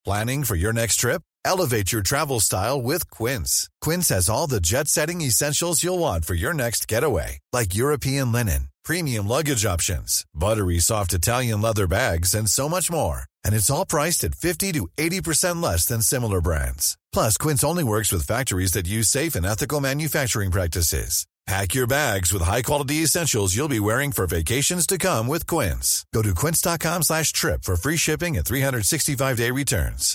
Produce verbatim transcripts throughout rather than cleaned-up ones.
Planning for your next trip? Elevate your travel style with Quince. Quince has all the jet-setting essentials you'll want for your next getaway, like European linen, premium luggage options, buttery soft Italian leather bags, and so much more. And it's all priced at fifty to eighty percent less than similar brands. Plus, Quince only works with factories that use safe and ethical manufacturing practices. Pack your bags with high-quality essentials you'll be wearing for vacations to come with Quince. Go to quince.com slash trip for free shipping and three sixty-five day returns.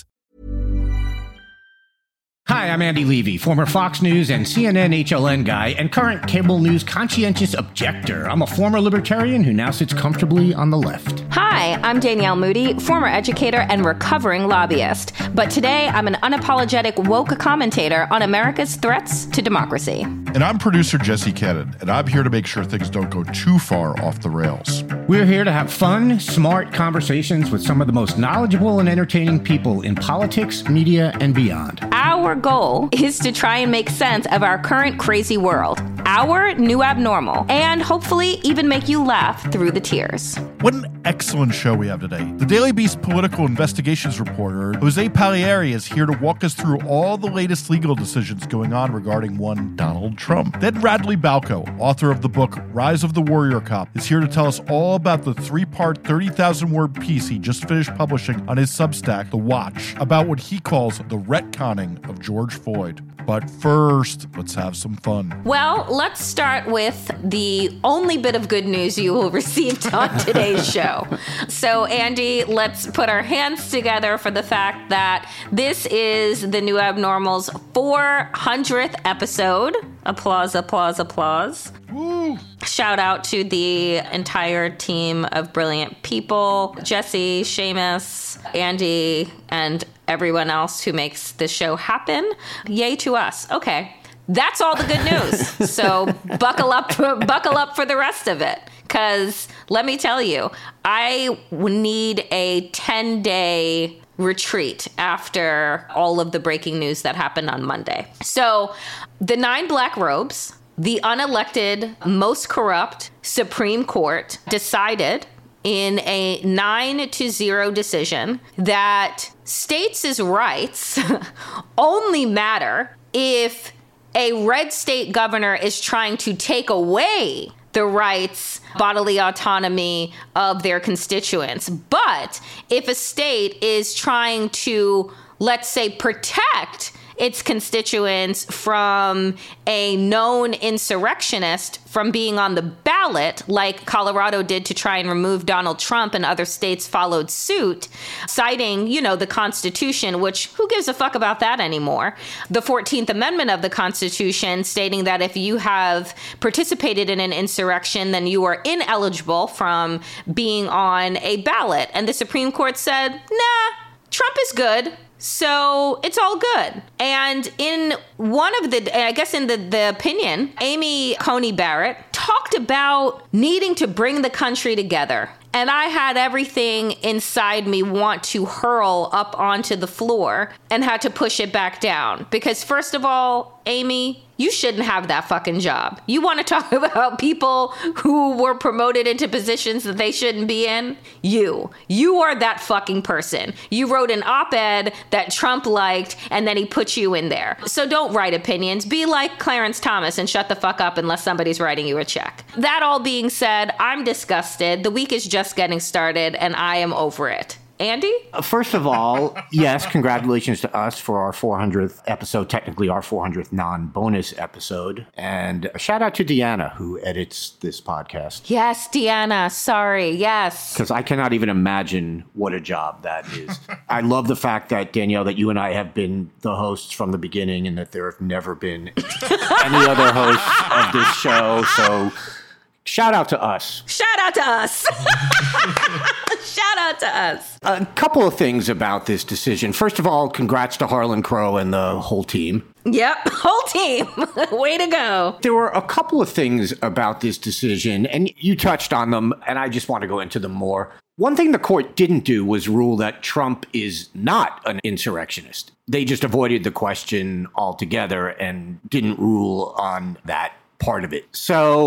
Hi, I'm Andy Levy, former Fox News and C N N H L N guy and current cable news conscientious objector. I'm a former libertarian who now sits comfortably on the left. Hi, I'm Danielle Moody, former educator and recovering lobbyist. But today, I'm an unapologetic woke commentator on America's threats to democracy. And I'm producer Jesse Cannon, and I'm here to make sure things don't go too far off the rails. We're here to have fun, smart conversations with some of the most knowledgeable and entertaining people in politics, media, and beyond. Our goal is to try and make sense of our current crazy world, our new abnormal, and hopefully even make you laugh through the tears. What an excellent show we have today. The Daily Beast political investigations reporter, Jose Palieri, is here to walk us through all the latest legal decisions going on regarding one Donald Trump. Then Radley Balko, author of the book Rise of the Warrior Cop, is here to tell us all about the three-part, thirty thousand word piece he just finished publishing on his Substack, The Watch, about what he calls the retconning of George Floyd. But first, let's have some fun. Well, let's start with the only bit of good news you will receive on today's show. So, Andy, let's put our hands together for the fact that this is the New Abnormal's four hundredth episode. Applause, applause, applause. Woo. Shout out to the entire team of brilliant people, Jesse, Seamus, Andy, and everyone else who makes this show happen. Yay to us. Okay, that's all the good news. So buckle up, buckle up for the rest of it. Because let me tell you, I need a ten-day retreat after all of the breaking news that happened on Monday. So the nine black robes, the unelected, most corrupt Supreme Court decided in a nine to zero decision that states' rights only matter if a red state governor is trying to take away the rights, bodily autonomy of their constituents. But if a state is trying to, let's say, protect its constituents from a known insurrectionist from being on the ballot, like Colorado did to try and remove Donald Trump, and other states followed suit, citing, you know, the Constitution, which who gives a fuck about that anymore? The fourteenth Amendment of the Constitution stating that if you have participated in an insurrection, then you are ineligible from being on a ballot. And the Supreme Court said, nah, Trump is good. So it's all good. And in one of the, I guess in the, the opinion, Amy Coney Barrett talked about needing to bring the country together. And I had everything inside me want to hurl up onto the floor and had to push it back down. Because first of all, Amy, you shouldn't have that fucking job. You want to talk about people who were promoted into positions that they shouldn't be in? You. You are that fucking person. You wrote an op-ed that Trump liked, and then he put you in there. So don't write opinions. Be like Clarence Thomas and shut the fuck up unless somebody's writing you a check. That all being said, I'm disgusted. The week is just getting started, and I am over it. Andy? First of all, yes, congratulations to us for our four hundredth episode, technically our four hundredth non-bonus episode. And a shout out to Deanna, who edits this podcast. Yes, Deanna. Sorry. Yes. Because I cannot even imagine what a job that is. I love the fact that, Danielle, that you and I have been the hosts from the beginning and that there have never been any other hosts of this show. So shout out to us. Shout out to us. Shout out to us. A couple of things about this decision. First of all, congrats to Harlan Crow and the whole team. Yep, whole team. Way to go. There were a couple of things about this decision, and you touched on them, and I just want to go into them more. One thing the court didn't do was rule that Trump is not an insurrectionist. They just avoided the question altogether and didn't rule on that part of it. So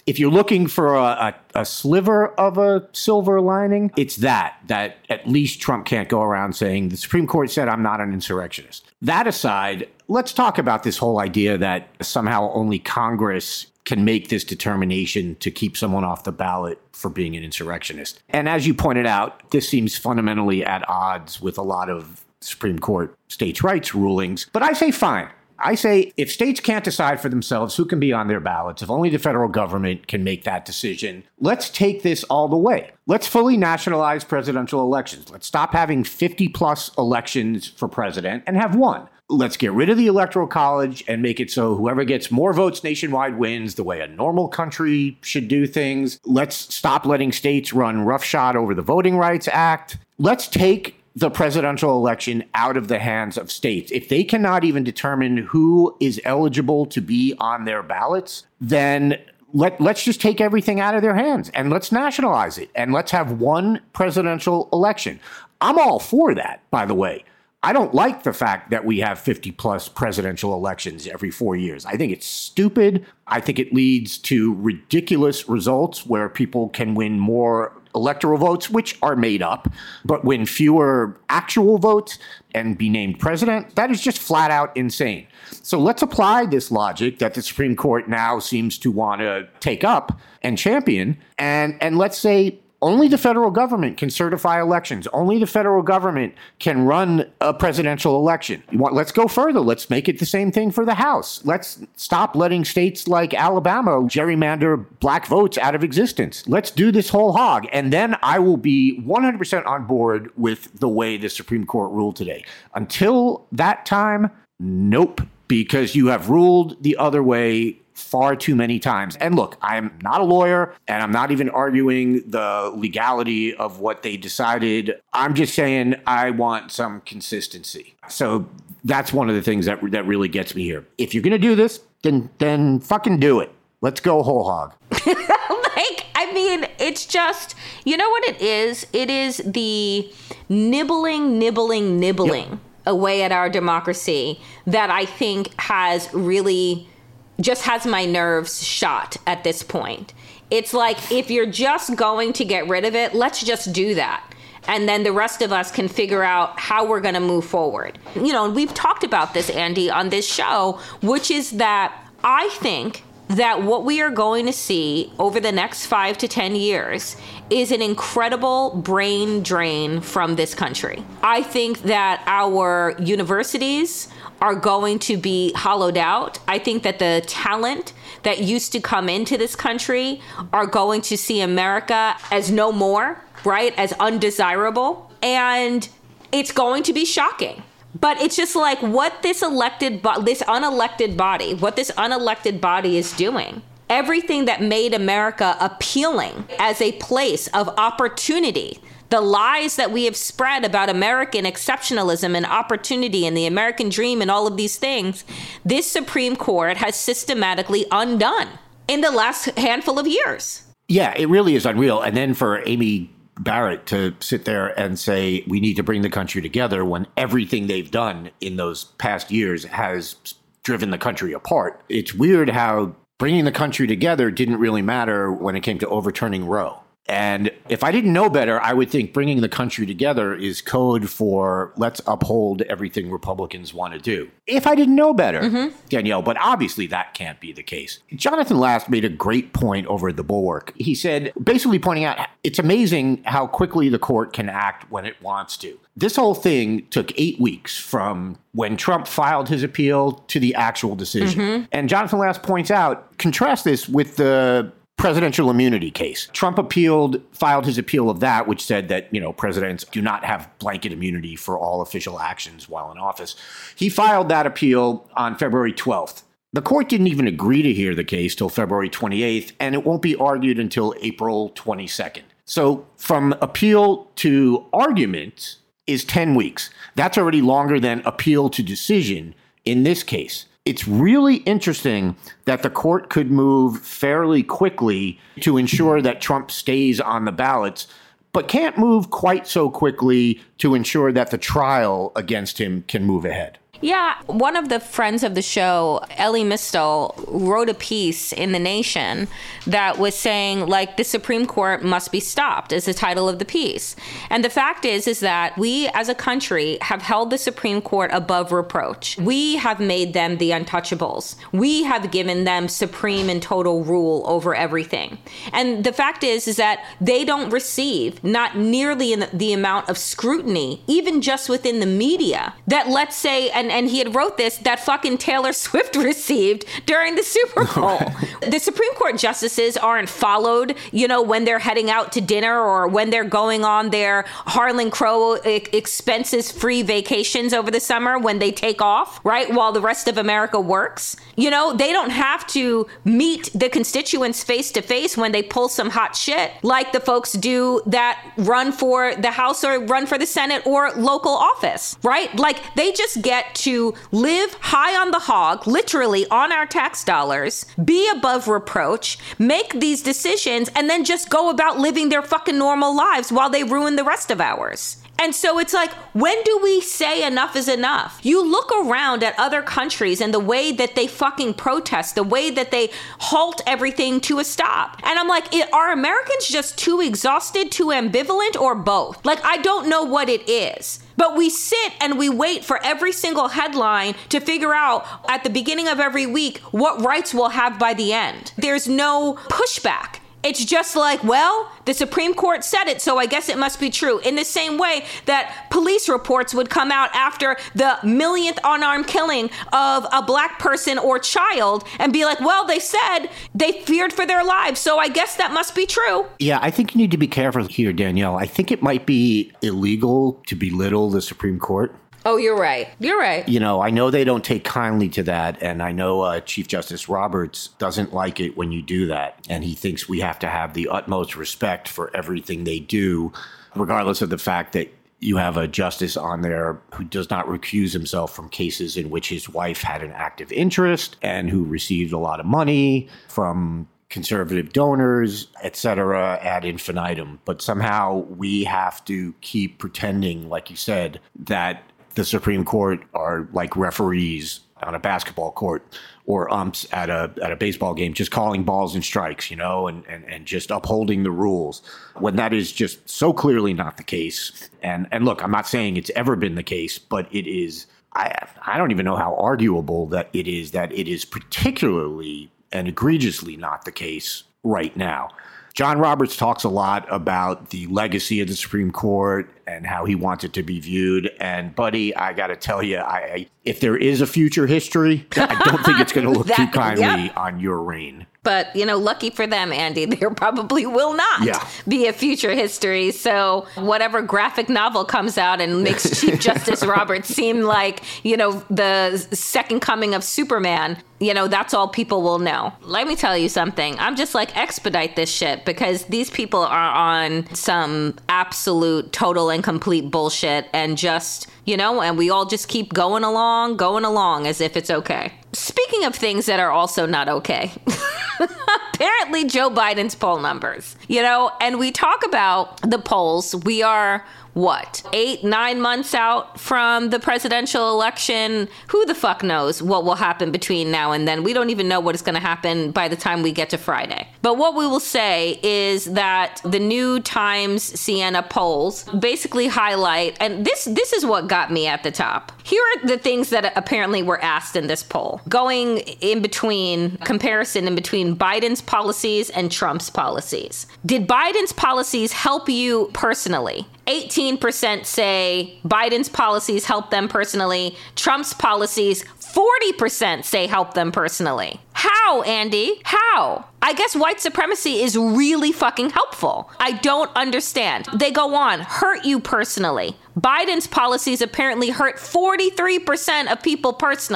If you're looking for a, a, a sliver of a silver lining, it's that, that at least Trump can't go around saying the Supreme Court said I'm not an insurrectionist. That aside, let's talk about this whole idea that somehow only Congress can make this determination to keep someone off the ballot for being an insurrectionist. And as you pointed out, this seems fundamentally at odds with a lot of Supreme Court states' rights rulings. But I say fine. I say if states can't decide for themselves who can be on their ballots, if only the federal government can make that decision, let's take this all the way. Let's fully nationalize presidential elections. Let's stop having fifty plus elections for president and have one. Let's get rid of the Electoral College and make it so whoever gets more votes nationwide wins the way a normal country should do things. Let's stop letting states run roughshod over the Voting Rights Act. Let's take the presidential election out of the hands of states. If they cannot even determine who is eligible to be on their ballots, then let, let's just take everything out of their hands and let's nationalize it and let's have one presidential election. I'm all for that, by the way. I don't like the fact that we have fifty plus presidential elections every four years. I think it's stupid. I think it leads to ridiculous results where people can win more electoral votes, which are made up, but win fewer actual votes and be named president. That is just flat out insane. So let's apply this logic that the Supreme Court now seems to want to take up and champion. And, and let's say only the federal government can certify elections. Only the federal government can run a presidential election. You want, let's go further. Let's make it the same thing for the House. Let's stop letting states like Alabama gerrymander black votes out of existence. Let's do this whole hog. And then I will be one hundred percent on board with the way the Supreme Court ruled today. Until that time, nope, because you have ruled the other way far too many times. And look, I'm not a lawyer and I'm not even arguing the legality of what they decided. I'm just saying I want some consistency. So that's one of the things that that really gets me here. If you're going to do this, then then fucking do it. Let's go whole hog. Like, I mean, it's just, you know what it is? It is the nibbling, nibbling, nibbling yep. away at our democracy that I think has really just has my nerves shot at this point. It's like, if you're just going to get rid of it, let's just do that. And then the rest of us can figure out how we're going to move forward. You know, we've talked about this, Andy, on this show, which is that I think that what we are going to see over the next five to ten years is an incredible brain drain from this country. I think that our universities are going to be hollowed out. I think that the talent that used to come into this country are going to see America as no more, right? As undesirable. And it's going to be shocking. But it's just like what this elected, bo- this unelected body, what this unelected body is doing. Everything that made America appealing as a place of opportunity, the lies that we have spread about American exceptionalism and opportunity and the American dream and all of these things, this Supreme Court has systematically undone in the last handful of years. Yeah, it really is unreal. And then for Amy Barrett to sit there and say we need to bring the country together when everything they've done in those past years has driven the country apart. It's weird how bringing the country together didn't really matter when it came to overturning Roe. And if I didn't know better, I would think bringing the country together is code for let's uphold everything Republicans want to do. If I didn't know better, mm-hmm. Danielle, but obviously that can't be the case. Jonathan Last made a great point over at The Bulwark. He said, basically pointing out, it's amazing how quickly the court can act when it wants to. This whole thing took eight weeks from when Trump filed his appeal to the actual decision. Mm-hmm. And Jonathan Last points out, contrast this with the presidential immunity case. Trump appealed, filed his appeal of that, which said that, you know, presidents do not have blanket immunity for all official actions while in office. He filed that appeal on February twelfth. The court didn't even agree to hear the case till February twenty-eighth, and it won't be argued until April twenty-second. So from appeal to argument is ten weeks. That's already longer than appeal to decision in this case. It's really interesting that the court could move fairly quickly to ensure that Trump stays on the ballots, but can't move quite so quickly to ensure that the trial against him can move ahead. Yeah, one of the friends of the show, Ellie Mistel, wrote a piece in The Nation that was saying, like, the Supreme Court must be stopped is the title of the piece. And the fact is, is that we as a country have held the Supreme Court above reproach. We have made them the untouchables. We have given them supreme and total rule over everything. And the fact is, is that they don't receive not nearly in the amount of scrutiny, even just within the media, that, let's say, and and he had wrote this, that fucking Taylor Swift received during the Super Bowl. The Supreme Court justices aren't followed, you know, when they're heading out to dinner or when they're going on their Harlan Crow expenses-free vacations over the summer when they take off, right, while the rest of America works. You know, they don't have to meet the constituents face-to-face when they pull some hot shit like the folks do that run for the House or run for the Senate or local office, right? Like, they just get to live high on the hog, literally on our tax dollars, be above reproach, make these decisions, and then just go about living their fucking normal lives while they ruin the rest of ours. And so it's like, when do we say enough is enough? You look around at other countries and the way that they fucking protest, the way that they halt everything to a stop. And I'm like, are Americans just too exhausted, too ambivalent, or both? Like, I don't know what it is. But we sit and we wait for every single headline to figure out at the beginning of every week what rights we'll have by the end. There's no pushback. It's just like, well, the Supreme Court said it, so I guess it must be true. In the same way that police reports would come out after the millionth unarmed killing of a black person or child and be like, well, they said they feared for their lives, so I guess that must be true. Yeah, I think you need to be careful here, Danielle. I think it might be illegal to belittle the Supreme Court. Oh, you're right. You're right. You know, I know they don't take kindly to that. And I know uh, Chief Justice Roberts doesn't like it when you do that. And he thinks we have to have the utmost respect for everything they do, regardless of the fact that you have a justice on there who does not recuse himself from cases in which his wife had an active interest and who received a lot of money from conservative donors, et cetera, ad infinitum. But somehow we have to keep pretending, like you said, that the Supreme Court are like referees on a basketball court or umps at a at a baseball game, just calling balls and strikes, you know, and, and, and just upholding the rules, when that is just so clearly not the case. And and look, I'm not saying it's ever been the case, but it is, I I don't even know how arguable that it is that it is particularly and egregiously not the case right now. John Roberts talks a lot about the legacy of the Supreme Court and how he wants it to be viewed. And, buddy, I got to tell you, I, I, if there is a future history, I don't think it's going to look that, too kindly yep. on your reign. But, you know, lucky for them, Andy, there probably will not yeah. be a future history. So whatever graphic novel comes out and makes Chief Justice Roberts seem like, you know, the second coming of Superman, you know, that's all people will know. Let me tell you something. I'm just like, expedite this shit, because these people are on some absolute total and complete bullshit, and just, you know, and we all just keep going along, going along as if it's okay. Speaking of things that are also not okay, apparently Joe Biden's poll numbers, you know, and we talk about the polls. We are, what, eight, nine months out from the presidential election. Who the fuck knows what will happen between now and then? We don't even know what is going to happen by the time we get to Friday. But what we will say is that the New Times Siena polls basically highlight, and this this is what got me at the top. Here are the things that apparently were asked in this poll, going in between, comparison in between Biden's policies and Trump's policies. Did Biden's policies help you personally? eighteen percent say Biden's policies help them personally. Trump's policies, forty percent say help them personally. How, Andy? How? I guess white supremacy is really fucking helpful. I don't understand. They go on, hurt you personally. Biden's policies apparently hurt forty-three percent of people personally.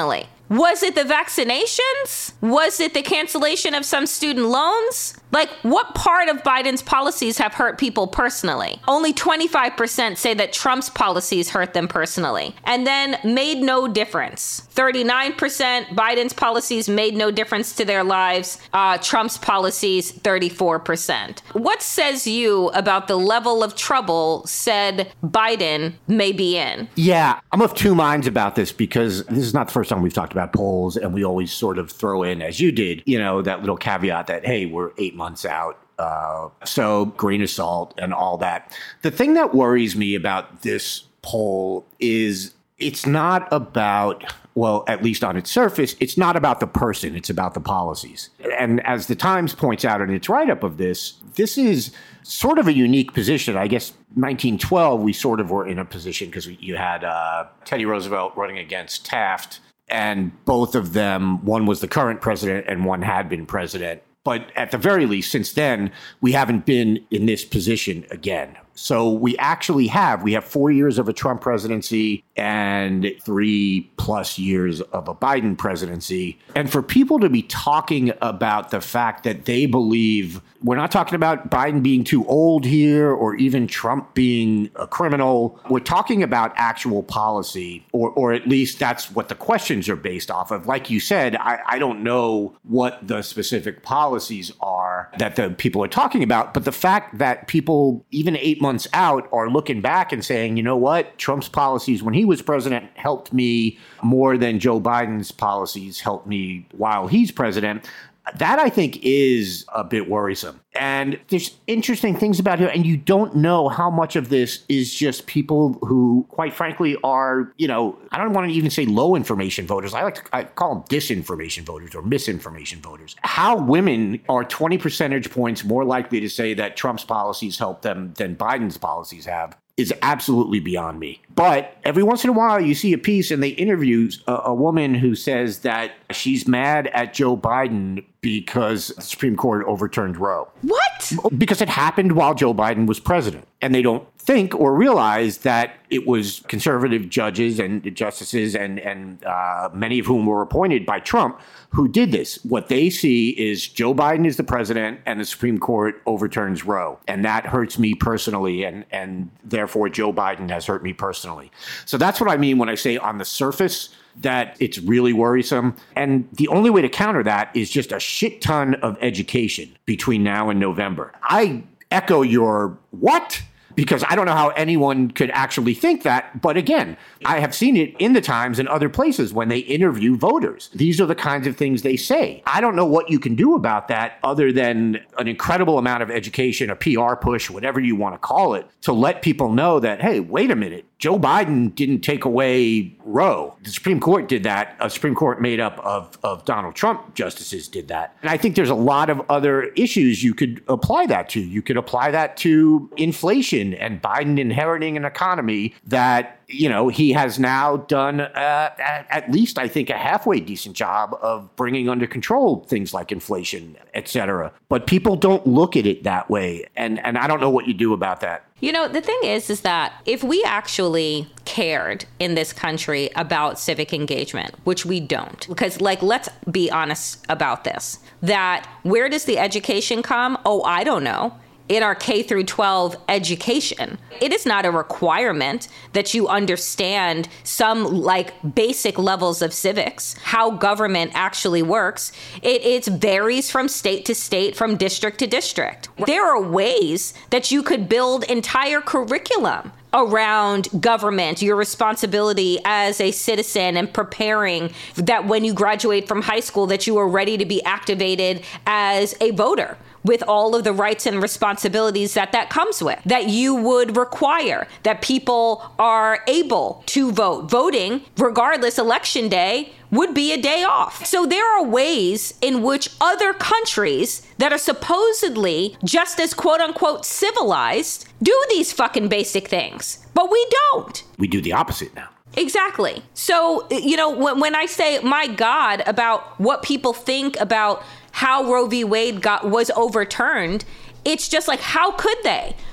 Was it the vaccinations? Was it the cancellation of some student loans? Like, what part of Biden's policies have hurt people personally? Only twenty-five percent say that Trump's policies hurt them personally, and then made no difference. thirty-nine percent Biden's policies made no difference to their lives. Uh, Trump's policies, thirty-four percent. What says you about the level of trouble said Biden may be in? Yeah, I'm of two minds about this because this is not the first time we've talked about polls, and we always sort of throw in, as you did, you know, that little caveat that, hey, we're eight months out. Uh, so grain of salt and all that. The thing that worries me about this poll is it's not about, well, at least on its surface, it's not about the person, it's about the policies. And as the Times points out in its write-up of this, this is sort of a unique position. I guess nineteen twelve, we sort of were in a position because you had uh, Teddy Roosevelt running against Taft, and both of them, one was the current president and one had been president. But at the very least, since then, we haven't been in this position again. So we actually have, we have four years of a Trump presidency and three plus years of a Biden presidency. And for people to be talking about the fact that they believe, we're not talking about Biden being too old here or even Trump being a criminal. We're talking about actual policy, or or at least that's what the questions are based off of. Like you said, I, I don't know what the specific policies are that the people are talking about, but the fact that people, even eight months out, are looking back and saying, you know what, Trump's policies when he was president helped me more than Joe Biden's policies helped me while he's president. That, I think, is a bit worrisome. And there's interesting things about here, and you don't know how much of this is just people who, quite frankly, are, you know, I don't want to even say low information voters. I like to I call them disinformation voters or misinformation voters. How women are twenty percentage points more likely to say that Trump's policies help them than Biden's policies have is absolutely beyond me. But every once in a while, you see a piece and they interview a, a woman who says that she's mad at Joe Biden because the Supreme Court overturned Roe. What? Because it happened while Joe Biden was president. And they don't think or realize that it was conservative judges and justices and, and uh, many of whom were appointed by Trump who did this. What they see is Joe Biden is the president and the Supreme Court overturns Roe. And that hurts me personally. And, and therefore, Joe Biden has hurt me personally. So that's what I mean when I say on the surface that it's really worrisome. And the only way to counter that is just a shit ton of education between now and November. I echo your what? Because I don't know how anyone could actually think that. But again, I have seen it in the Times and other places when they interview voters. These are the kinds of things they say. I don't know what you can do about that other than an incredible amount of education, a P R push, whatever you want to call it, to let people know that, hey, wait a minute. Joe Biden didn't take away Roe. The Supreme Court did that. A Supreme Court made up of, of Donald Trump justices did that. And I think there's a lot of other issues you could apply that to. You could apply that to inflation and Biden inheriting an economy that, you know, he has now done uh, at, at least, I think, a halfway decent job of bringing under control things like inflation, et cetera. But people don't look at it that way. And, and I don't know what you do about that. You know, the thing is, is that if we actually cared in this country about civic engagement, which we don't, because, like, let's be honest about this, that where does the education come? Oh, I don't know. In our K through twelve education. It is not a requirement that you understand some like basic levels of civics, how government actually works. It, it varies from state to state, from district to district. There are ways that you could build entire curriculum around government, your responsibility as a citizen, and preparing that when you graduate from high school that you are ready to be activated as a voter with all of the rights and responsibilities that that comes with, that you would require that people are able to vote. Voting, regardless, election day would be a day off. So there are ways in which other countries that are supposedly just as quote unquote civilized do these fucking basic things, but we don't. We do the opposite now. Exactly. So, you know, when, when I say, my God, about what people think about how Roe v. Wade got was overturned, it's just like, how could they?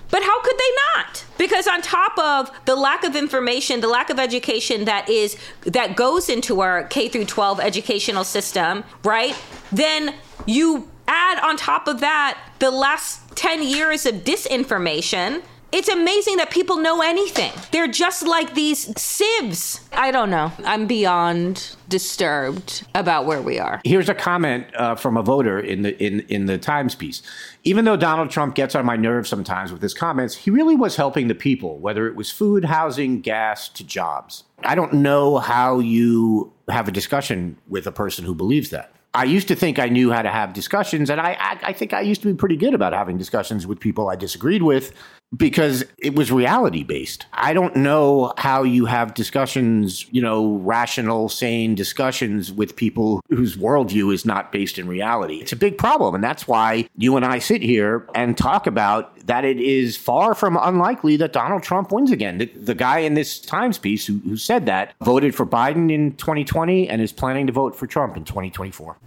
But how could they not? Because on top of the lack of information, the lack of education that is that goes into our K through twelve educational system, right? Then you add on top of that the last ten years of disinformation. It's amazing that people know anything. They're just like these sieves. I don't know. I'm beyond disturbed about where we are. Here's a comment uh, from a voter in the in, in the Times piece. Even though Donald Trump gets on my nerves sometimes with his comments, he really was helping the people, whether it was food, housing, gas, to jobs. I don't know how you have a discussion with a person who believes that. I used to think I knew how to have discussions, and I, I, I think I used to be pretty good about having discussions with people I disagreed with because it was reality-based. I don't know how you have discussions, you know, rational, sane discussions with people whose worldview is not based in reality. It's a big problem, and that's why you and I sit here and talk about that it is far from unlikely that Donald Trump wins again. The, the guy in this Times piece who, who said that voted for Biden in twenty twenty and is planning to vote for Trump in twenty twenty-four.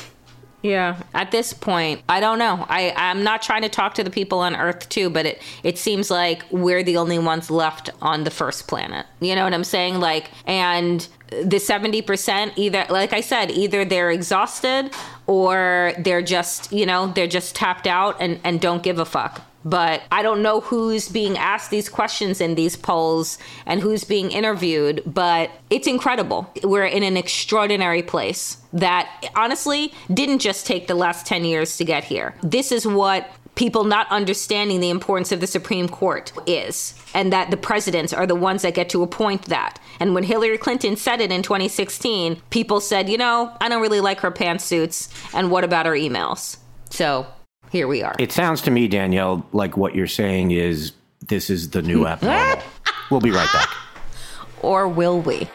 Yeah. At this point, I don't know. I, I'm not trying to talk to the people on Earth, too, but it, it seems like we're the only ones left on the first planet. You know what I'm saying? Like, and the seventy percent, either, like I said, either they're exhausted or they're just, you know, they're just tapped out and, and don't give a fuck. But I don't know who's being asked these questions in these polls and who's being interviewed, but it's incredible. We're in an extraordinary place that honestly didn't just take the last ten years to get here. This is what people not understanding the importance of the Supreme Court is, and that the presidents are the ones that get to appoint that. And when Hillary Clinton said it in twenty sixteen, people said, you know, I don't really like her pantsuits, and what about her emails? So here we are. It sounds to me, Danielle, like what you're saying is this is the new abnormal. We'll be right back. Or will we?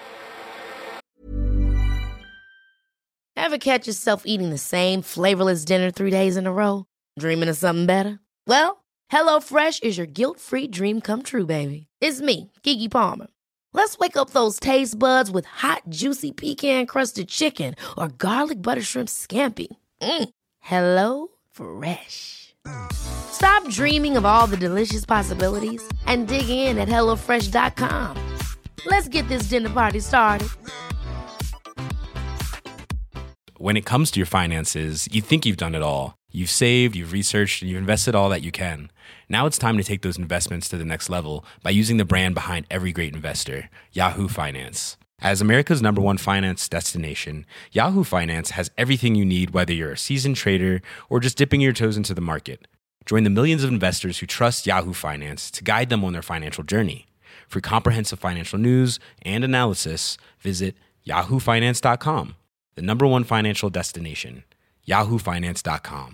Ever catch yourself eating the same flavorless dinner three days in a row? Dreaming of something better? Well, HelloFresh is your guilt-free dream come true, baby. It's me, Keke Palmer. Let's wake up those taste buds with hot, juicy pecan-crusted chicken or garlic butter shrimp scampi. Mm. Hello Fresh. Stop dreaming of all the delicious possibilities and dig in at hello fresh dot com. Let's get this dinner party started. When it comes to your finances, you think you've done it all. You've saved, you've researched, and you've invested all that you can. Now it's time to take those investments to the next level by using the brand behind every great investor, Yahoo Finance. As America's number one finance destination, Yahoo Finance has everything you need, whether you're a seasoned trader or just dipping your toes into the market. Join the millions of investors who trust Yahoo Finance to guide them on their financial journey. For comprehensive financial news and analysis, visit yahoo finance dot com, the number one financial destination, yahoo finance dot com.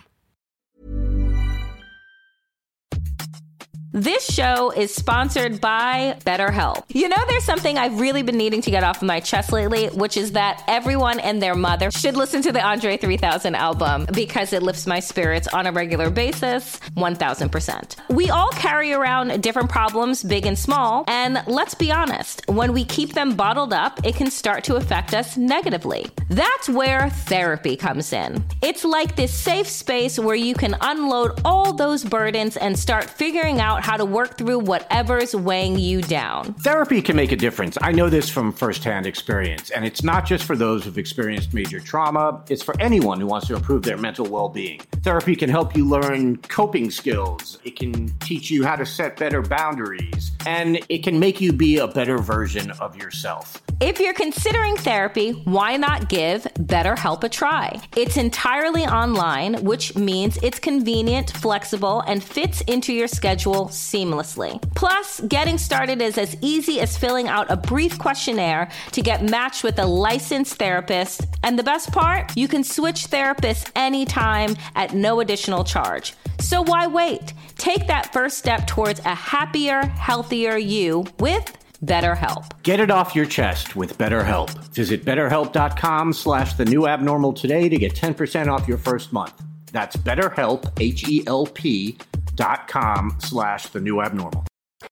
This show is sponsored by BetterHelp. You know, there's something I've really been needing to get off of my chest lately, which is that everyone and their mother should listen to the Andre three thousand album because it lifts my spirits on a regular basis, one thousand percent. We all carry around different problems, big and small, and let's be honest, when we keep them bottled up, it can start to affect us negatively. That's where therapy comes in. It's like this safe space where you can unload all those burdens and start figuring out how to work through whatever's weighing you down. Therapy can make a difference. I know this from firsthand experience, and it's not just for those who've experienced major trauma. It's for anyone who wants to improve their mental well-being. Therapy can help you learn coping skills. It can teach you how to set better boundaries, and it can make you be a better version of yourself. If you're considering therapy, why not give BetterHelp a try? It's entirely online, which means it's convenient, flexible, and fits into your schedule seamlessly. Plus, getting started is as easy as filling out a brief questionnaire to get matched with a licensed therapist. And the best part? You can switch therapists anytime at no additional charge. So why wait? Take that first step towards a happier, healthier you with BetterHelp. Get it off your chest with BetterHelp. Visit betterhelp.com slash the new abnormal today to get ten percent off your first month. That's BetterHelp, H E L P dot com slash the new abnormal.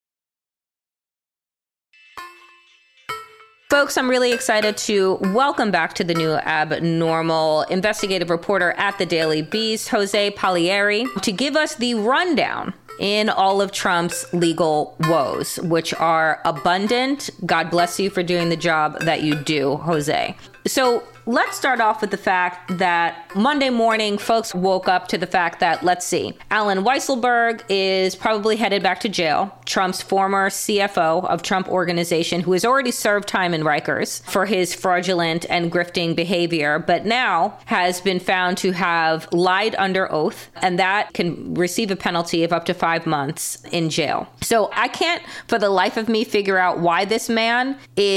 Folks, I'm really excited to welcome back to the new abnormal investigative reporter at the Daily Beast, Jose Palieri, to give us the rundown in all of Trump's legal woes, which are abundant. God bless you for doing the job that you do, Jose. So let's start off with the fact that Monday morning, folks woke up to the fact that, let's see, Allen Weisselberg is probably headed back to jail. Trump's former C F O of Trump Organization, who has already served time in Rikers for his fraudulent and grifting behavior, but now has been found to have lied under oath, and that can receive a penalty of up to five months in jail. So I can't, for the life of me, figure out why this man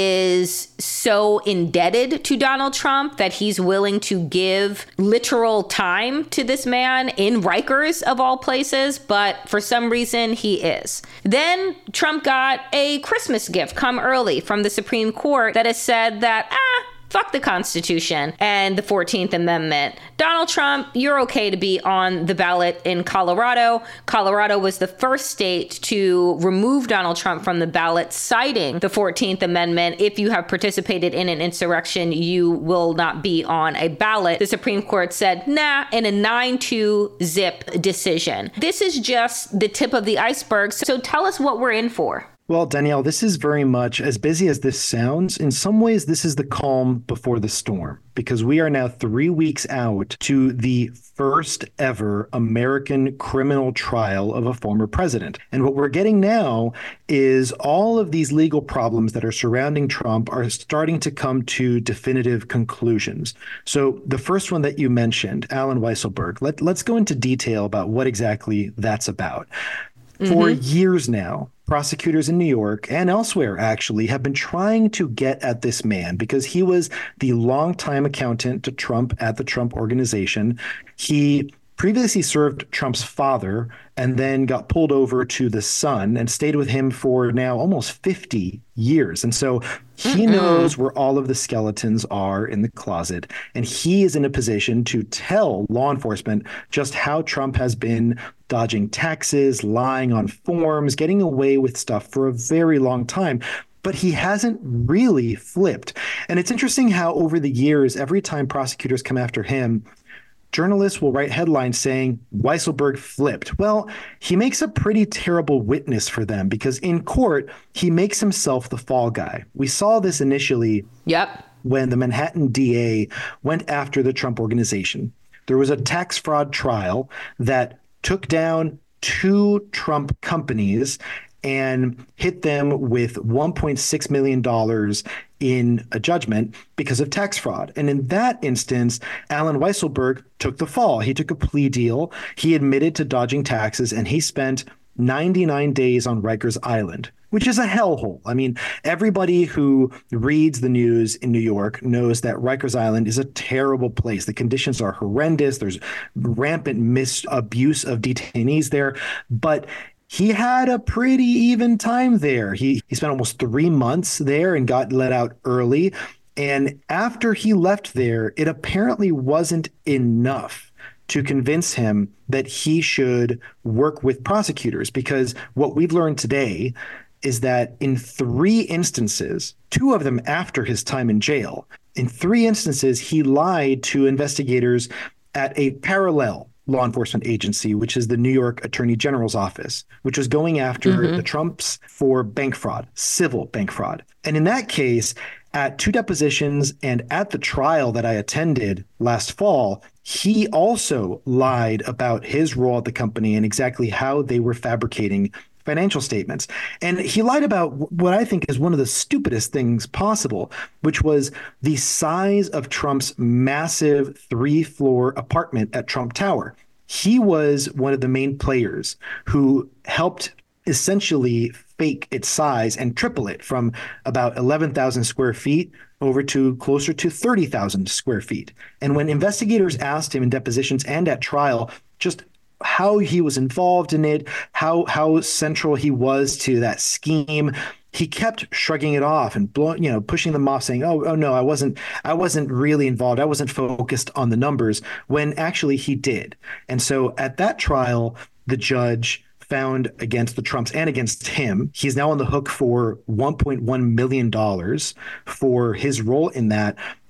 is so indebted to Donald Trump that he's willing to give literal time to this man in Rikers, of all places, but for some reason he is. Then Trump got a Christmas gift come early from the Supreme Court that has said that, ah, fuck the Constitution and the fourteenth Amendment. Donald Trump, you're okay to be on the ballot in Colorado. Colorado was the first state to remove Donald Trump from the ballot, citing the fourteenth Amendment. If you have participated in an insurrection, you will not be on a ballot. The Supreme Court said, nah, in a nine two zip decision. This is just the tip of the iceberg. So tell us what we're in for. Well, Danielle, this is very much, as busy as this sounds, in some ways, this is the calm before the storm, because we are now three weeks out to the first ever American criminal trial of a former president. And what we're getting now is all of these legal problems that are surrounding Trump are starting to come to definitive conclusions. So the first one that you mentioned, Allen Weisselberg, let, let's go into detail about what exactly that's about. Mm-hmm. For years now, prosecutors in New York and elsewhere, actually, have been trying to get at this man because he was the longtime accountant to Trump at the Trump Organization. He previously served Trump's father and then got pulled over to the son and stayed with him for now almost fifty years. And so he Mm-mm. knows where all of the skeletons are in the closet. And he is in a position to tell law enforcement just how Trump has been dodging taxes, lying on forms, getting away with stuff for a very long time. But he hasn't really flipped. And it's interesting how over the years, every time prosecutors come after him, journalists will write headlines saying Weisselberg flipped. Well, he makes a pretty terrible witness for them because in court, he makes himself the fall guy. We saw this initially Yep. when the Manhattan D A went after the Trump Organization. There was a tax fraud trial that took down two Trump companies and hit them with one point six million dollars in a judgment because of tax fraud. And in that instance, Allen Weisselberg took the fall. He took a plea deal. He admitted to dodging taxes, and he spent ninety-nine days on Rikers Island, which is a hellhole. I mean, everybody who reads the news in New York knows that Rikers Island is a terrible place. The conditions are horrendous. There's rampant misabuse of detainees there. But he had a pretty even time there. He he spent almost three months there and got let out early. And after he left there, it apparently wasn't enough to convince him that he should work with prosecutors, because what we've learned today is that in three instances, two of them after his time in jail, in three instances, he lied to investigators at a parallel law enforcement agency, which is the New York Attorney General's office, which was going after mm-hmm. the Trumps for bank fraud, civil bank fraud. And in that case, at two depositions and at the trial that I attended last fall, he also lied about his role at the company and exactly how they were fabricating financial statements. And he lied about what I think is one of the stupidest things possible, which was the size of Trump's massive three-floor apartment at Trump Tower. He was one of the main players who helped essentially fake its size and triple it from about eleven thousand square feet over to closer to thirty thousand square feet. And when investigators asked him in depositions and at trial just how he was involved in it, how how central he was to that scheme, he kept shrugging it off and blowing, you know, pushing them off, saying, "Oh, oh no, I wasn't, I wasn't really involved. I wasn't focused on the numbers," when actually he did. And so at that trial, the judge found against the Trumps and against him. He's now on the hook for one point one million dollars for his role in that.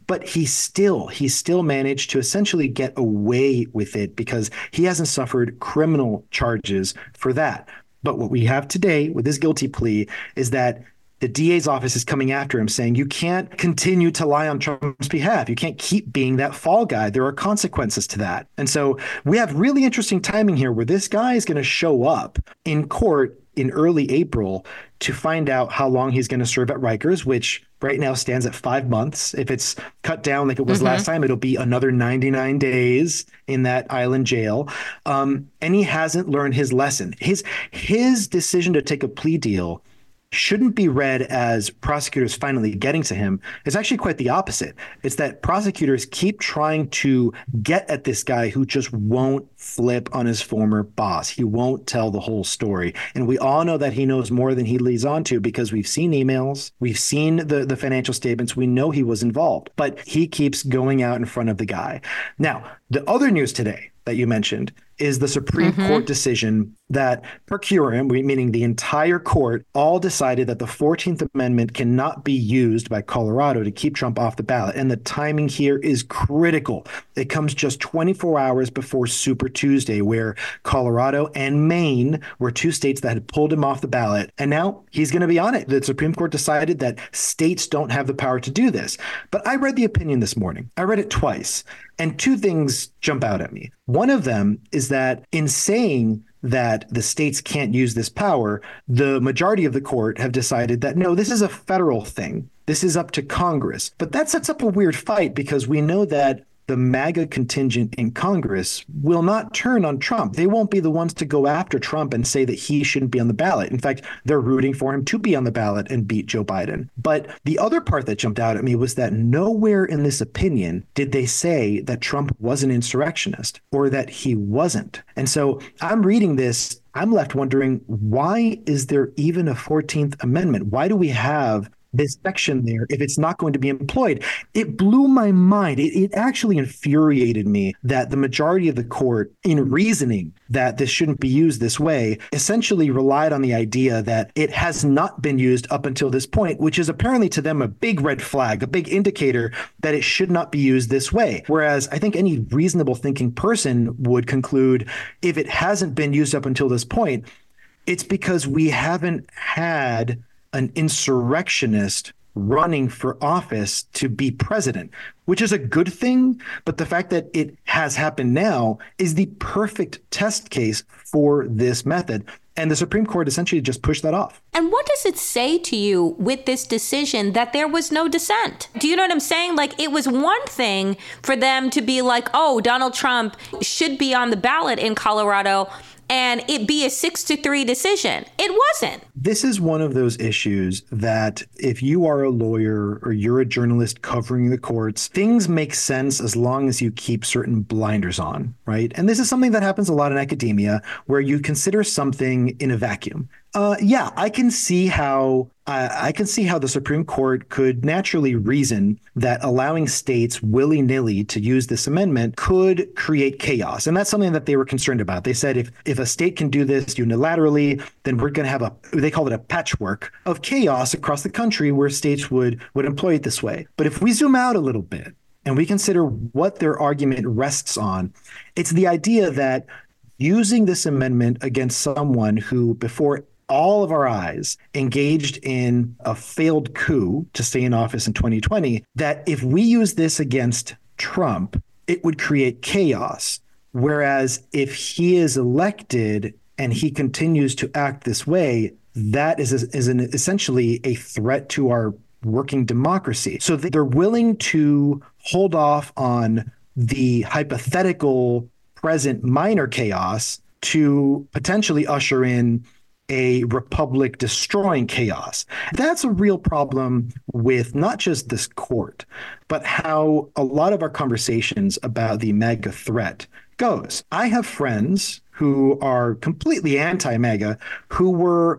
But he still, he still managed to essentially get away with it because he hasn't suffered criminal charges for that. But what we have today with his guilty plea is that the D A's office is coming after him saying, you can't continue to lie on Trump's behalf. You can't keep being that fall guy. There are consequences to that. And so we have really interesting timing here where this guy is going to show up in court in early April to find out how long he's going to serve at Rikers, which right now stands at five months. If it's cut down like it was mm-hmm. last time, it'll be another ninety-nine days in that island jail. Um, and he hasn't learned his lesson. His, his decision to take a plea deal shouldn't be read as prosecutors finally getting to him. It's actually quite the opposite. It's that prosecutors keep trying to get at this guy who just won't flip on his former boss. He won't tell the whole story. And we all know that he knows more than he leads on to because we've seen emails, we've seen the, the financial statements, we know he was involved, but he keeps going out in front of the guy. Now, the other news today that you mentioned is the Supreme mm-hmm. Court decision that per curiam, meaning the entire court, all decided that the fourteenth Amendment cannot be used by Colorado to keep Trump off the ballot. And the timing here is critical. It comes just twenty-four hours before Super Tuesday, where Colorado and Maine were two states that had pulled him off the ballot. And now he's going to be on it. The Supreme Court decided that states don't have the power to do this. But I read the opinion this morning. I read it twice. And two things jump out at me. One of them is that in saying that the states can't use this power, the majority of the court have decided that, no, this is a federal thing. This is up to Congress. But that sets up a weird fight because we know that the MAGA contingent in Congress will not turn on Trump. They won't be the ones to go after Trump and say that he shouldn't be on the ballot. In fact, they're rooting for him to be on the ballot and beat Joe Biden. But the other part that jumped out at me was that nowhere in this opinion did they say that Trump was an insurrectionist or that he wasn't. And so I'm reading this, I'm left wondering, why is there even a fourteenth Amendment? Why do we have this section there if it's not going to be employed? It blew my mind. It, it actually infuriated me that the majority of the court, in reasoning that this shouldn't be used this way, essentially relied on the idea that it has not been used up until this point, which is apparently to them a big red flag, a big indicator that it should not be used this way. Whereas I think any reasonable thinking person would conclude if it hasn't been used up until this point, it's because we haven't had an insurrectionist running for office to be president, which is a good thing. But the fact that it has happened now is the perfect test case for this method. And the Supreme Court essentially just pushed that off. And what does it say to you with this decision that there was no dissent? Do you know what I'm saying? Like, it was one thing for them to be like, oh, Donald Trump should be on the ballot in Colorado, and it be a six to three decision. It wasn't. This is one of those issues that if you are a lawyer or you're a journalist covering the courts, things make sense as long as you keep certain blinders on, right? And this is something that happens a lot in academia where you consider something in a vacuum. Uh, yeah, I can see how uh, I can see how the Supreme Court could naturally reason that allowing states willy-nilly to use this amendment could create chaos. And that's something that they were concerned about. They said if, if a state can do this unilaterally, then we're going to have a, they call it a patchwork of chaos across the country where states would, would employ it this way. But if we zoom out a little bit and we consider what their argument rests on, it's the idea that using this amendment against someone who before all of our eyes engaged in a failed coup to stay in office in twenty twenty, that if we use this against Trump, it would create chaos. Whereas if he is elected and he continues to act this way, that is, a, is an, essentially a threat to our working democracy. So they're willing to hold off on the hypothetical present minor chaos to potentially usher in a republic destroying chaos. That's a real problem with not just this court, but how a lot of our conversations about the MAGA threat goes. I have friends who are completely anti-MAGA who were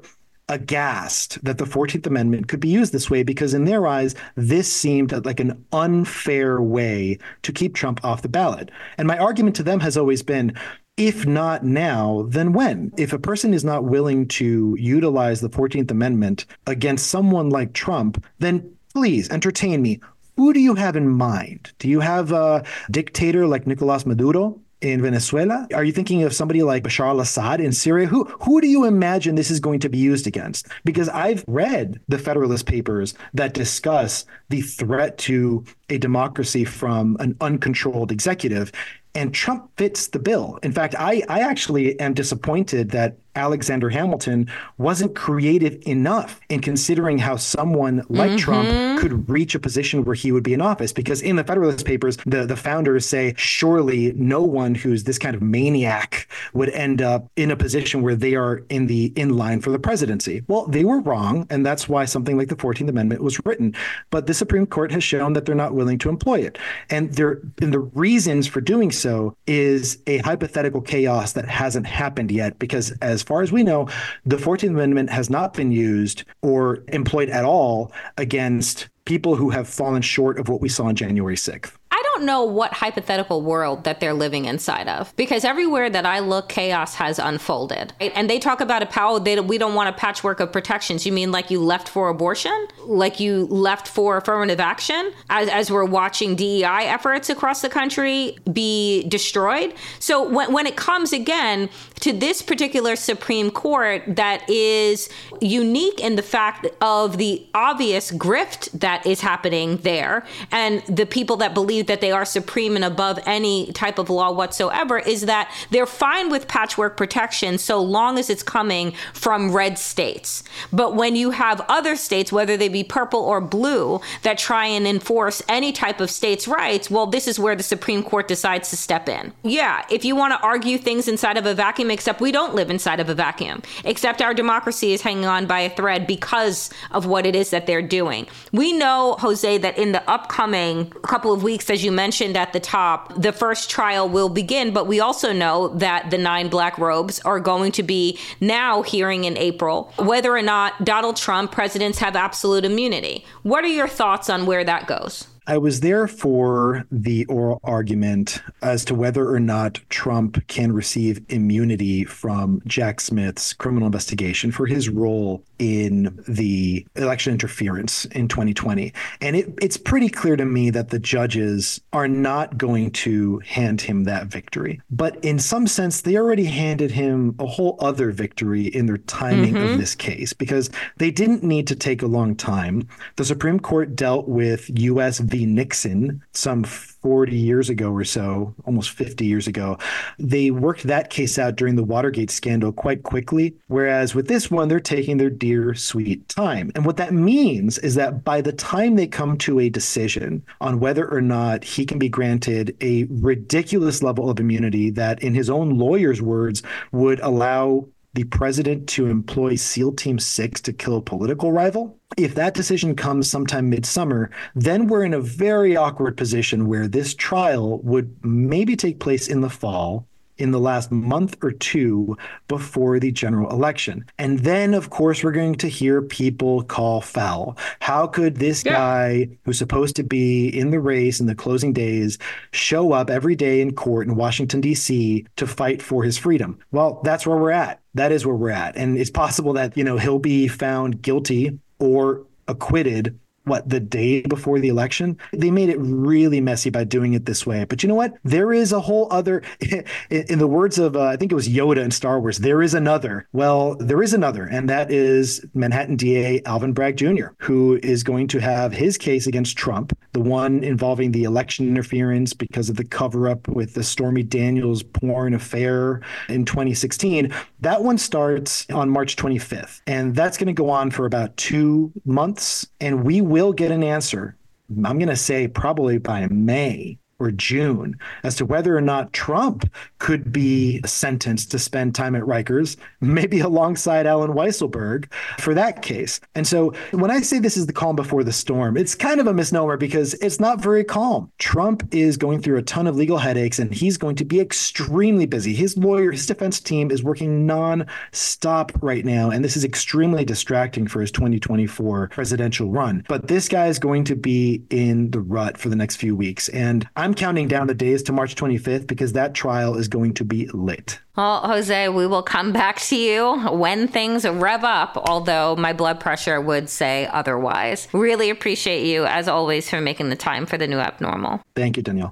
aghast that the fourteenth Amendment could be used this way because in their eyes, this seemed like an unfair way to keep Trump off the ballot. And my argument to them has always been, if not now, then when? If a person is not willing to utilize the fourteenth Amendment against someone like Trump, then please entertain me. who do you have in mind? Do you have a dictator like Nicolás Maduro in Venezuela? Are you thinking of somebody like Bashar al-Assad in Syria? Who who do you imagine this is going to be used against? Because I've read the Federalist Papers that discuss the threat to a democracy from an uncontrolled executive, and Trump fits the bill. In fact, I, I actually am disappointed that Alexander Hamilton wasn't creative enough in considering how someone like mm-hmm. Trump could reach a position where he would be in office. Because in the Federalist Papers, the, the founders say, surely no one who's this kind of maniac would end up in a position where they are in the in line for the presidency. Well, they were wrong, and that's why something like the fourteenth Amendment was written. But the Supreme Court has shown that they're not willing to employ it. And, there, and the reasons for doing so is a hypothetical chaos that hasn't happened yet, because as far as we know, the fourteenth Amendment has not been used or employed at all against people who have fallen short of what we saw on January sixth. I don't know what hypothetical world that they're living inside of, because everywhere that I look, chaos has unfolded. Right? And they talk about a power, they, we don't want a patchwork of protections. You mean like you left for abortion? Like you left for affirmative action as, as we're watching D E I efforts across the country be destroyed? So when, when it comes again to this particular Supreme Court that is unique in the fact of the obvious grift that is happening there, and the people that believe that they are supreme and above any type of law whatsoever, is that they're fine with patchwork protection so long as it's coming from red states. But when you have other states, whether they be purple or blue, that try and enforce any type of states' rights, well, this is where the Supreme Court decides to step in. Yeah, if you want to argue things inside of a vacuum, except we don't live inside of a vacuum, except our democracy is hanging on by a thread because of what it is that they're doing. We know, Jose, that in the upcoming couple of weeks, as you mentioned at the top, the first trial will begin, but we also know that the nine black robes are going to be now hearing in April whether or not Donald Trump, presidents have absolute immunity. What are your thoughts on where that goes? I was there for the oral argument as to whether or not Trump can receive immunity from Jack Smith's criminal investigation for his role in the election interference in twenty twenty. And it, it's pretty clear to me that the judges are not going to hand him that victory. But in some sense, they already handed him a whole other victory in their timing mm-hmm. of this case, because they didn't need to take a long time. The Supreme Court dealt with U S v. Nixon some forty years ago or so, almost fifty years ago. They worked that case out during the Watergate scandal quite quickly, whereas with this one, they're taking their dear sweet time. And what that means is that by the time they come to a decision on whether or not he can be granted a ridiculous level of immunity that, in his own lawyer's words, would allow the president to employ SEAL Team six to kill a political rival, if that decision comes sometime midsummer, then we're in a very awkward position where this trial would maybe take place in the fall, in the last month or two before the general election. And then, of course, we're going to hear people call foul. How could this yeah. guy who's supposed to be in the race in the closing days show up every day in court in Washington, D C to fight for his freedom? Well, that's where we're at. That is where we're at. And it's possible that, you know, he'll be found guilty or acquitted what, the day before the election? They made it really messy by doing it this way. But you know what? There is a whole other, in the words of, uh, I think it was Yoda in Star Wars, there is another. Well, there is another, and that is Manhattan D A Alvin Bragg Junior, who is going to have his case against Trump, the one involving the election interference because of the cover-up with the Stormy Daniels porn affair in twenty sixteen. That one starts on March twenty-fifth, and that's going to go on for about two months, and we will will get an answer, I'm going to say probably by May or June, as to whether or not Trump could be sentenced to spend time at Rikers, maybe alongside Allen Weisselberg for that case. And so when I say this is the calm before the storm, it's kind of a misnomer because it's not very calm. Trump is going through a ton of legal headaches, and he's going to be extremely busy. His lawyer, his defense team is working non-stop right now, and this is extremely distracting for his twenty twenty-four presidential run. But this guy is going to be in the rut for the next few weeks, and I'm I'm counting down the days to March twenty-fifth because that trial is going to be lit. Well, Jose, we will come back to you when things rev up, although my blood pressure would say otherwise. Really appreciate you, as always, for making the time for the New Abnormal. Thank you, Danielle.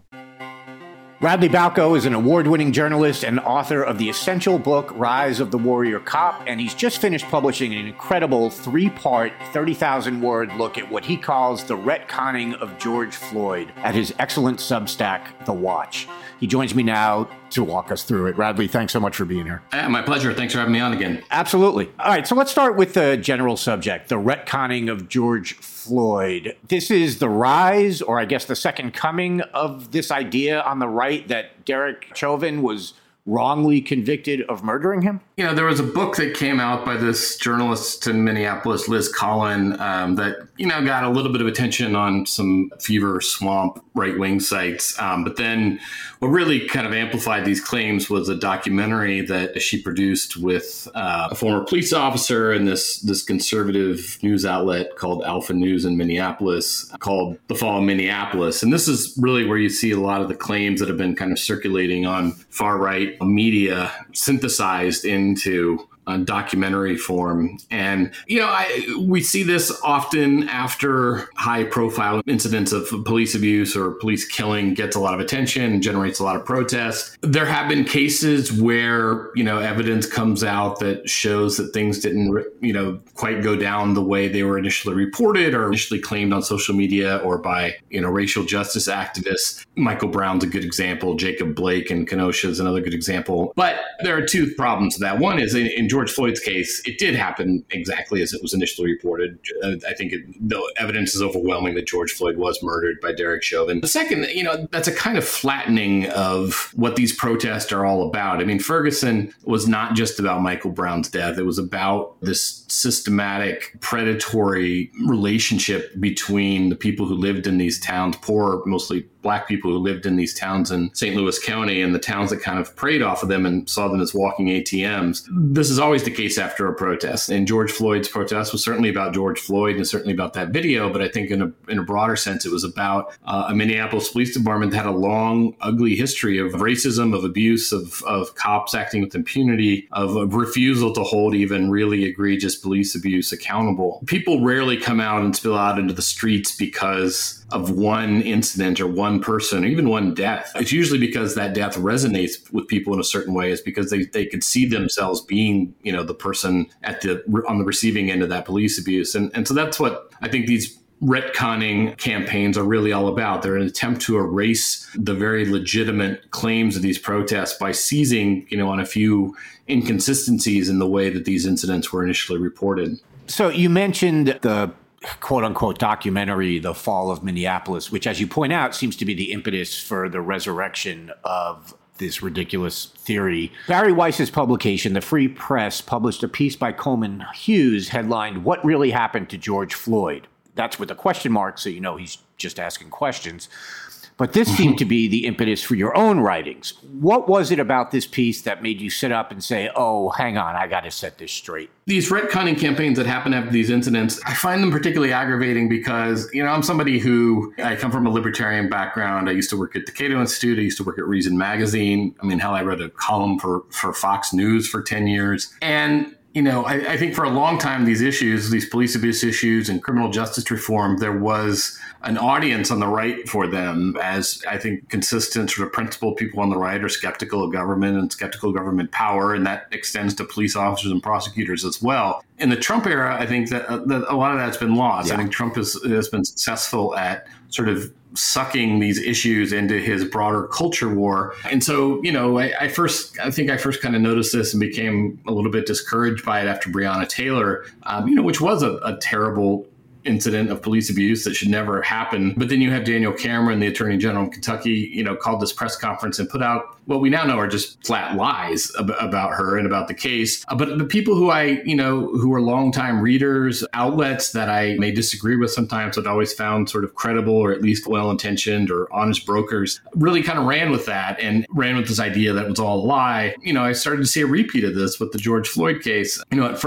Radley Balko is an award-winning journalist and author of the essential book, Rise of the Warrior Cop, and he's just finished publishing an incredible three-part, thirty thousand word look at what he calls the retconning of George Floyd at his excellent Substack, The Watch. He joins me now to walk us through it. Radley, thanks so much for being here. Yeah, my pleasure. Thanks for having me on again. Absolutely. All right, so let's start with the general subject, the retconning of George Floyd. This is the rise, or I guess the second coming of this idea on the right that Derek Chauvin was wrongly convicted of murdering him? You know, there was a book that came out by this journalist in Minneapolis, Liz Collin, um, that, you know, got a little bit of attention on some Fever Swamp right-wing sites. Um, but then what really kind of amplified these claims was a documentary that she produced with uh, a former police officer and this, this conservative news outlet called Alpha News in Minneapolis, called The Fall of Minneapolis. And this is really where you see a lot of the claims that have been kind of circulating on far-right media synthesized into a documentary form. And, you know, I, we see this often after high profile incidents of police abuse or police killing gets a lot of attention and generates a lot of protest. There have been cases where, you know, evidence comes out that shows that things didn't, you know, quite go down the way they were initially reported or initially claimed on social media or by, you know, racial justice activists. Michael Brown's a good example. Jacob Blake and Kenosha is another good example. But there are two problems with that. One is in, in George Floyd's case, it did happen exactly as it was initially reported. Uh, I think it, the evidence is overwhelming that George Floyd was murdered by Derek Chauvin. The second, you know, that's a kind of flattening of what these protests are all about. I mean, Ferguson was not just about Michael Brown's death. It was about this systematic, predatory relationship between the people who lived in these towns, poor, mostly Black people who lived in these towns in Saint Louis County and the towns that kind of preyed off of them and saw them as walking A T Ms. This is always the case after a protest. And George Floyd's protest was certainly about George Floyd and certainly about that video. But I think in a, in a broader sense, it was about uh, a Minneapolis police department that had a long, ugly history of racism, of abuse, of, of cops acting with impunity, of a refusal to hold even really egregious police abuse accountable. People rarely come out and spill out into the streets because of one incident or one person, or even one death. It's usually because that death resonates with people in a certain way. It's because they, they could see themselves being, you know, the person at the on the receiving end of that police abuse. And, and so that's what I think these retconning campaigns are really all about. They're an attempt to erase the very legitimate claims of these protests by seizing, you know, on a few inconsistencies in the way that these incidents were initially reported. So you mentioned the quote unquote documentary, The Fall of Minneapolis, which, as you point out, seems to be the impetus for the resurrection of this ridiculous theory. Barry Weiss's publication, The Free Press, published a piece by Coleman Hughes headlined, "What Really Happened to George Floyd?" That's with a question mark, so you know he's just asking questions. But this seemed to be the impetus for your own writings. What was it about this piece that made you sit up and say, oh, hang on, I got to set this straight? These retconning campaigns that happen after these incidents, I find them particularly aggravating because, you know, I'm somebody who, I come from a libertarian background. I used to work at the Cato Institute. I used to work at Reason Magazine. I mean, hell, I wrote a column for, for Fox News for ten years. And you know, I, I think for a long time, these issues, these police abuse issues and criminal justice reform, there was an audience on the right for them, as I think consistent sort of principled people on the right are skeptical of government and skeptical of government power. And that extends to police officers and prosecutors as well. In the Trump era, I think that, uh, that a lot of that's been lost. Yeah. I think Trump has, has been successful at sort of sucking these issues into his broader culture war. And so, you know, I, I first, I think I first kind of noticed this and became a little bit discouraged by it after Breonna Taylor, um, you know, which was a, a terrible incident of police abuse that should never happen. But then you have Daniel Cameron, the Attorney General of Kentucky, you know, called this press conference and put out what we now know are just flat lies ab- about her and about the case. Uh, but the people who I, you know, who are longtime readers, outlets that I may disagree with sometimes, I'd always found sort of credible or at least well-intentioned or honest brokers, really kind of ran with that and ran with this idea that it was all a lie. You know, I started to see a repeat of this with the George Floyd case. You know, at first,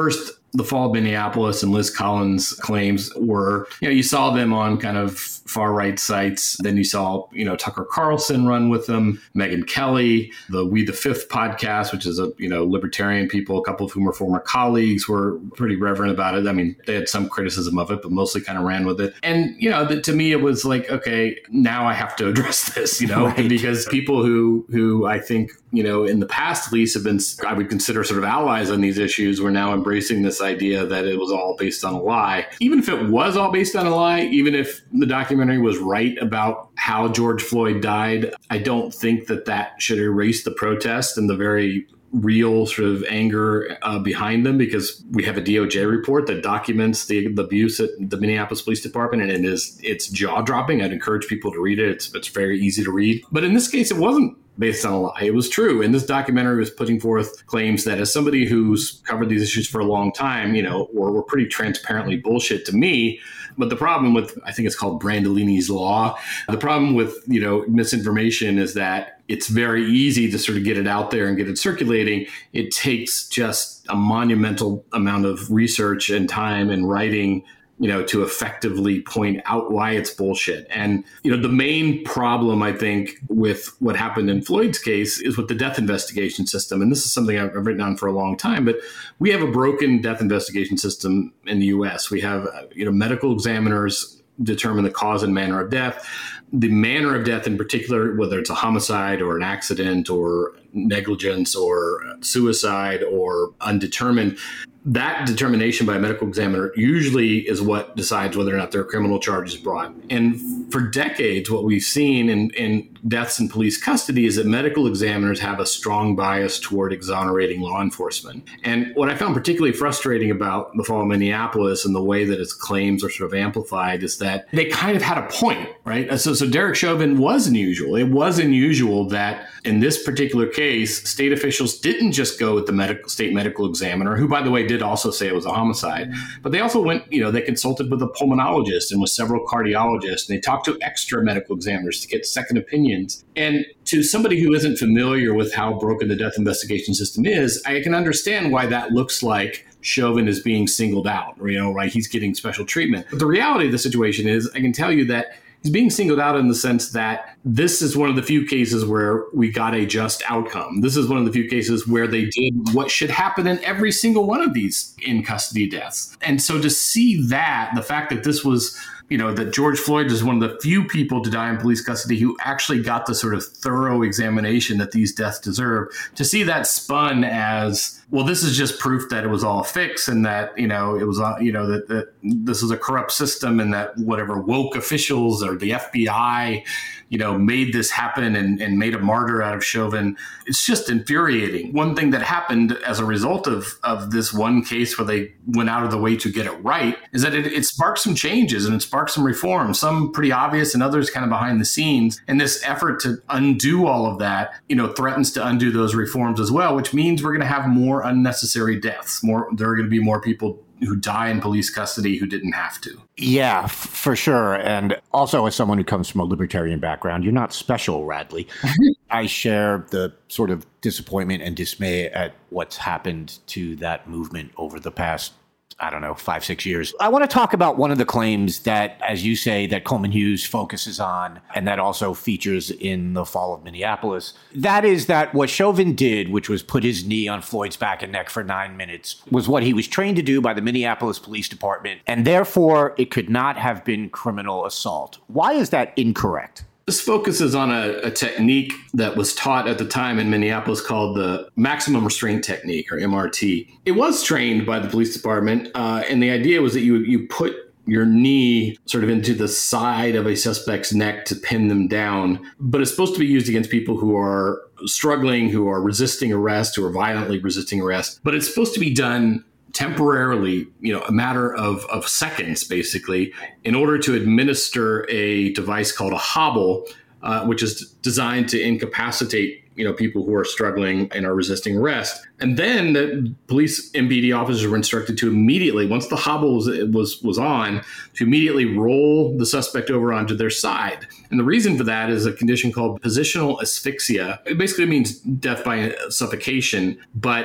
the fall of Minneapolis and Liz Collins' claims were, you know, you saw them on kind of far right sites. Then you saw, you know, Tucker Carlson run with them, Megyn Kelly, the We the Fifth podcast, which is a, you know, libertarian people, a couple of whom are former colleagues, were pretty reverent about it. I mean, they had some criticism of it, but mostly kind of ran with it. And, you know, the, to me, it was like, okay, now I have to address this, you know, right. Because people who, who I think, you know, in the past at least have been, I would consider sort of allies on these issues, were now embracing this idea that it was all based on a lie. Even if it was all based on a lie, even if the documentary was right about how George Floyd died, I don't think that that should erase the protest and the very real sort of anger uh, behind them, because we have a D O J report that documents the, the abuse at the Minneapolis Police Department, and it is it's jaw dropping. I'd encourage people to read it. It's it's very easy to read. But in this case, it wasn't based on a lie. It was true. And this documentary was putting forth claims that, as somebody who's covered these issues for a long time, you know, were, were pretty transparently bullshit to me. But the problem with, I think it's called Brandolini's Law, the problem with, you know, misinformation is that it's very easy to sort of get it out there and get it circulating. It takes just a monumental amount of research and time and writing, you know, to effectively point out why it's bullshit. And, you know, the main problem, I think, with what happened in Floyd's case is with the death investigation system. And this is something I've written down for a long time, but we have a broken death investigation system in the U S. We have, you know, medical examiners determine the cause and manner of death. The manner of death in particular, whether it's a homicide or an accident or negligence or suicide or undetermined, that determination by a medical examiner usually is what decides whether or not there are criminal charges brought. And for decades, what we've seen in, in deaths in police custody is that medical examiners have a strong bias toward exonerating law enforcement. And what I found particularly frustrating about the fall of Minneapolis and the way that its claims are sort of amplified is that they kind of had a point, right? So, so Derek Chauvin was unusual. It was unusual that in this particular case, state officials didn't just go with the medical, state medical examiner, who, by the way, did also say it was a homicide, but they also went, you know, they consulted with a pulmonologist and with several cardiologists, and they talked to extra medical examiners to get second opinions. And to somebody who isn't familiar with how broken the death investigation system is, I can understand why that looks like Chauvin is being singled out, or, you know, right, he's getting special treatment. But the reality of the situation is, I can tell you that he's being singled out in the sense that this is one of the few cases where we got a just outcome. This is one of the few cases where they did what should happen in every single one of these in custody deaths. And so to see that, the fact that this was, you know, that George Floyd is one of the few people to die in police custody who actually got the sort of thorough examination that these deaths deserve, to see that spun as, well, this is just proof that it was all a fix, and that, you know, it was, you know, that, that this is a corrupt system, and that whatever woke officials or the F B I, you know, made this happen and, and made a martyr out of Chauvin. It's just infuriating. One thing that happened as a result of, of this one case where they went out of the way to get it right is that it, it sparked some changes and it sparked some reforms, some pretty obvious and others kind of behind the scenes. And this effort to undo all of that, you know, threatens to undo those reforms as well, which means we're going to have more unnecessary deaths. More, there are going to be more people who die in police custody who didn't have to. Yeah, f- for sure. And also, as someone who comes from a libertarian background, you're not special, Radley. I share the sort of disappointment and dismay at what's happened to that movement over the past, I don't know, five, six years. I want to talk about one of the claims that, as you say, that Coleman Hughes focuses on, and that also features in the fall of Minneapolis. That is that what Chauvin did, which was put his knee on Floyd's back and neck for nine minutes, was what he was trained to do by the Minneapolis Police Department, and therefore it could not have been criminal assault. Why is that incorrect? This focuses on a, a technique that was taught at the time in Minneapolis called the maximum restraint technique, or M R T. It was trained by the police department, uh, and the idea was that you you put your knee sort of into the side of a suspect's neck to pin them down, but it's supposed to be used against people who are struggling, who are resisting arrest, who are violently resisting arrest, but it's supposed to be done temporarily, you know, a matter of, of seconds, basically, in order to administer a device called a hobble, uh, which is designed to incapacitate, you know, people who are struggling and are resisting arrest. And then the police M P D officers were instructed to immediately, once the hobble was, was, was on, to immediately roll the suspect over onto their side. And the reason for that is a condition called positional asphyxia. It basically means death by suffocation, but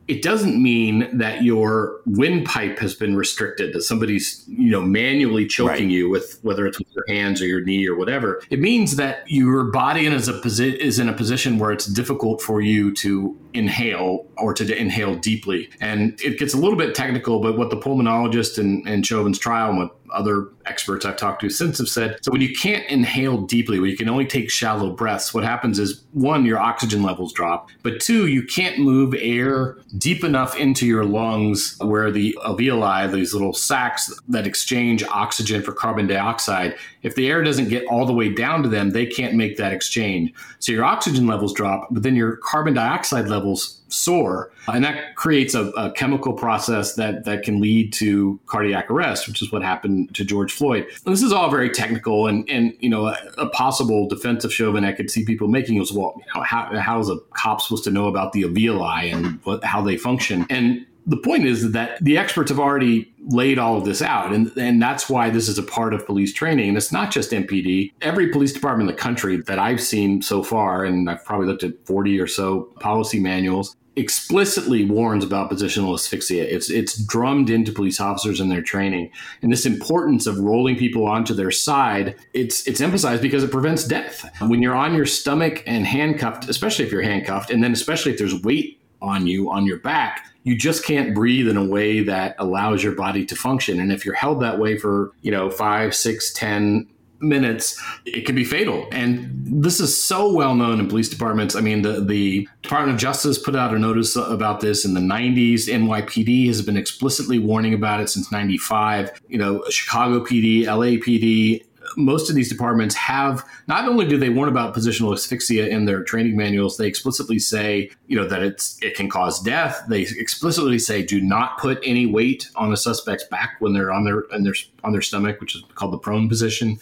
it doesn't mean that your windpipe has been restricted, that somebody's, you know, manually choking right. you with, whether it's with your hands or your knee or whatever. It means that your body is, a posi- is in a position where it's difficult for you to inhale or to inhale deeply. And it gets a little bit technical, but what the pulmonologist in, in Chauvin's trial and what other experts I've talked to since have said, so when you can't inhale deeply, when you can only take shallow breaths, what happens is, one, your oxygen levels drop, but two, you can't move air deep enough into your lungs where the alveoli, these little sacs that exchange oxygen for carbon dioxide, if the air doesn't get all the way down to them, they can't make that exchange. So your oxygen levels drop, but then your carbon dioxide levels soar. And that creates a, a chemical process that, that can lead to cardiac arrest, which is what happened to George Floyd. And this is all very technical, and, and you know, a, a possible defense of Chauvin I could see people making was, well, you know, how, how is a cop supposed to know about the alveoli and what, how they function? And the point is that the experts have already laid all of this out, and, and that's why this is a part of police training. And it's not just M P D. Every police department in the country that I've seen so far, and I've probably looked at forty or so policy manuals, explicitly warns about positional asphyxia. It's it's drummed into police officers in their training. And this importance of rolling people onto their side, it's it's emphasized because it prevents death. When you're on your stomach and handcuffed, especially if you're handcuffed, and then especially if there's weight on you, on your back, you just can't breathe in a way that allows your body to function. And if you're held that way for, you know, five, six, ten minutes, it can be fatal. And this is so well known in police departments. I mean, the, the Department of Justice put out a notice about this in the nineties. N Y P D has been explicitly warning about it since ninety-five. You know, Chicago P D, L A P D, most of these departments have, not only do they warn about positional asphyxia in their training manuals, they explicitly say, you know, that it's it can cause death. They explicitly say, do not put any weight on a suspect's back when they're on their, on their, on their stomach, which is called the prone position.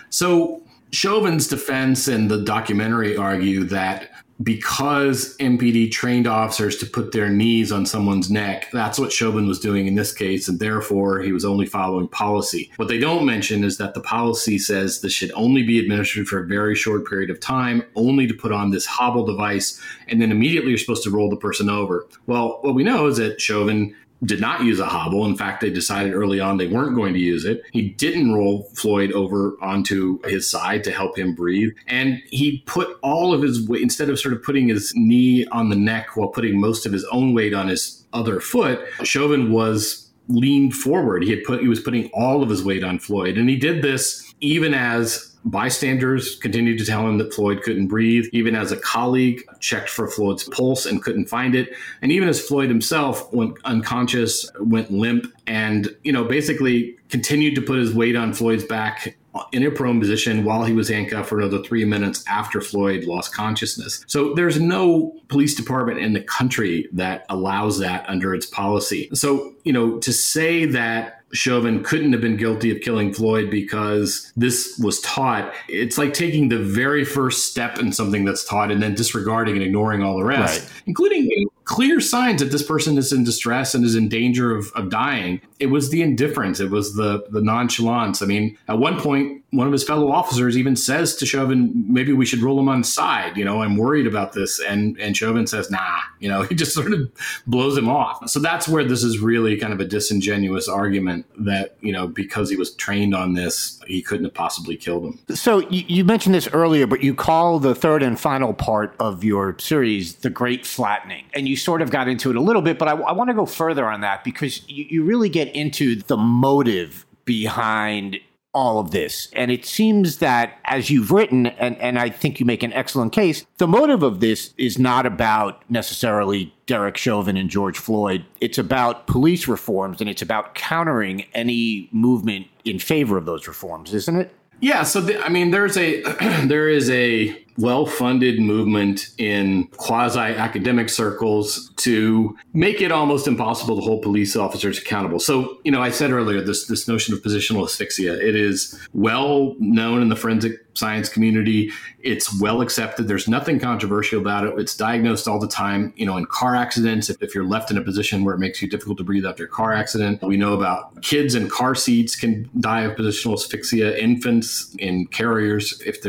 So Chauvin's defense and the documentary argue that because M P D trained officers to put their knees on someone's neck, that's what Chauvin was doing in this case, and therefore he was only following policy. What they don't mention is that the policy says this should only be administered for a very short period of time, only to put on this hobble device, and then immediately you're supposed to roll the person over. Well, what we know is that Chauvin did not use a hobble. In fact, they decided early on they weren't going to use it. He didn't roll Floyd over onto his side to help him breathe. And he put all of his weight, instead of sort of putting his knee on the neck while putting most of his own weight on his other foot, Chauvin was leaned forward. He had put, he was putting all of his weight on Floyd. And he did this even as bystanders continued to tell him that Floyd couldn't breathe, even as a colleague checked for Floyd's pulse and couldn't find it. And even as Floyd himself went unconscious, went limp, and, you know, basically continued to put his weight on Floyd's back in a prone position while he was handcuffed for another three minutes after Floyd lost consciousness. So there's no police department in the country that allows that under its policy. So, you know, to say that Chauvin couldn't have been guilty of killing Floyd because this was taught, it's like taking the very first step in something that's taught and then disregarding and ignoring all the rest, right, including clear signs that this person is in distress and is in danger of, of dying. It was the indifference. It was the, the nonchalance. I mean, at one point, one of his fellow officers even says to Chauvin, maybe we should roll him on his side. You know, I'm worried about this. And, and Chauvin says, nah, you know, he just sort of blows him off. So that's where this is really kind of a disingenuous argument that, you know, because he was trained on this, he couldn't have possibly killed him. So you, you mentioned this earlier, but you call the third and final part of your series The Great Flattening. And you sort of got into it a little bit, but I, I want to go further on that because you, you really get into the motive behind all of this. And it seems that, as you've written, and, and I think you make an excellent case, the motive of this is not about necessarily Derek Chauvin and George Floyd. It's about police reforms, and it's about countering any movement in favor of those reforms, isn't it? Yeah. So, the, I mean, there's a there is a well-funded movement in quasi-academic circles to make it almost impossible to hold police officers accountable. So, you know, I said earlier, this this notion of positional asphyxia, it is well known in the forensic science community. It's well accepted. There's nothing controversial about it. It's diagnosed all the time, you know, in car accidents. If, if you're left in a position where it makes you difficult to breathe after a car accident, we know about kids in car seats can die of positional asphyxia, infants in carriers, if they're not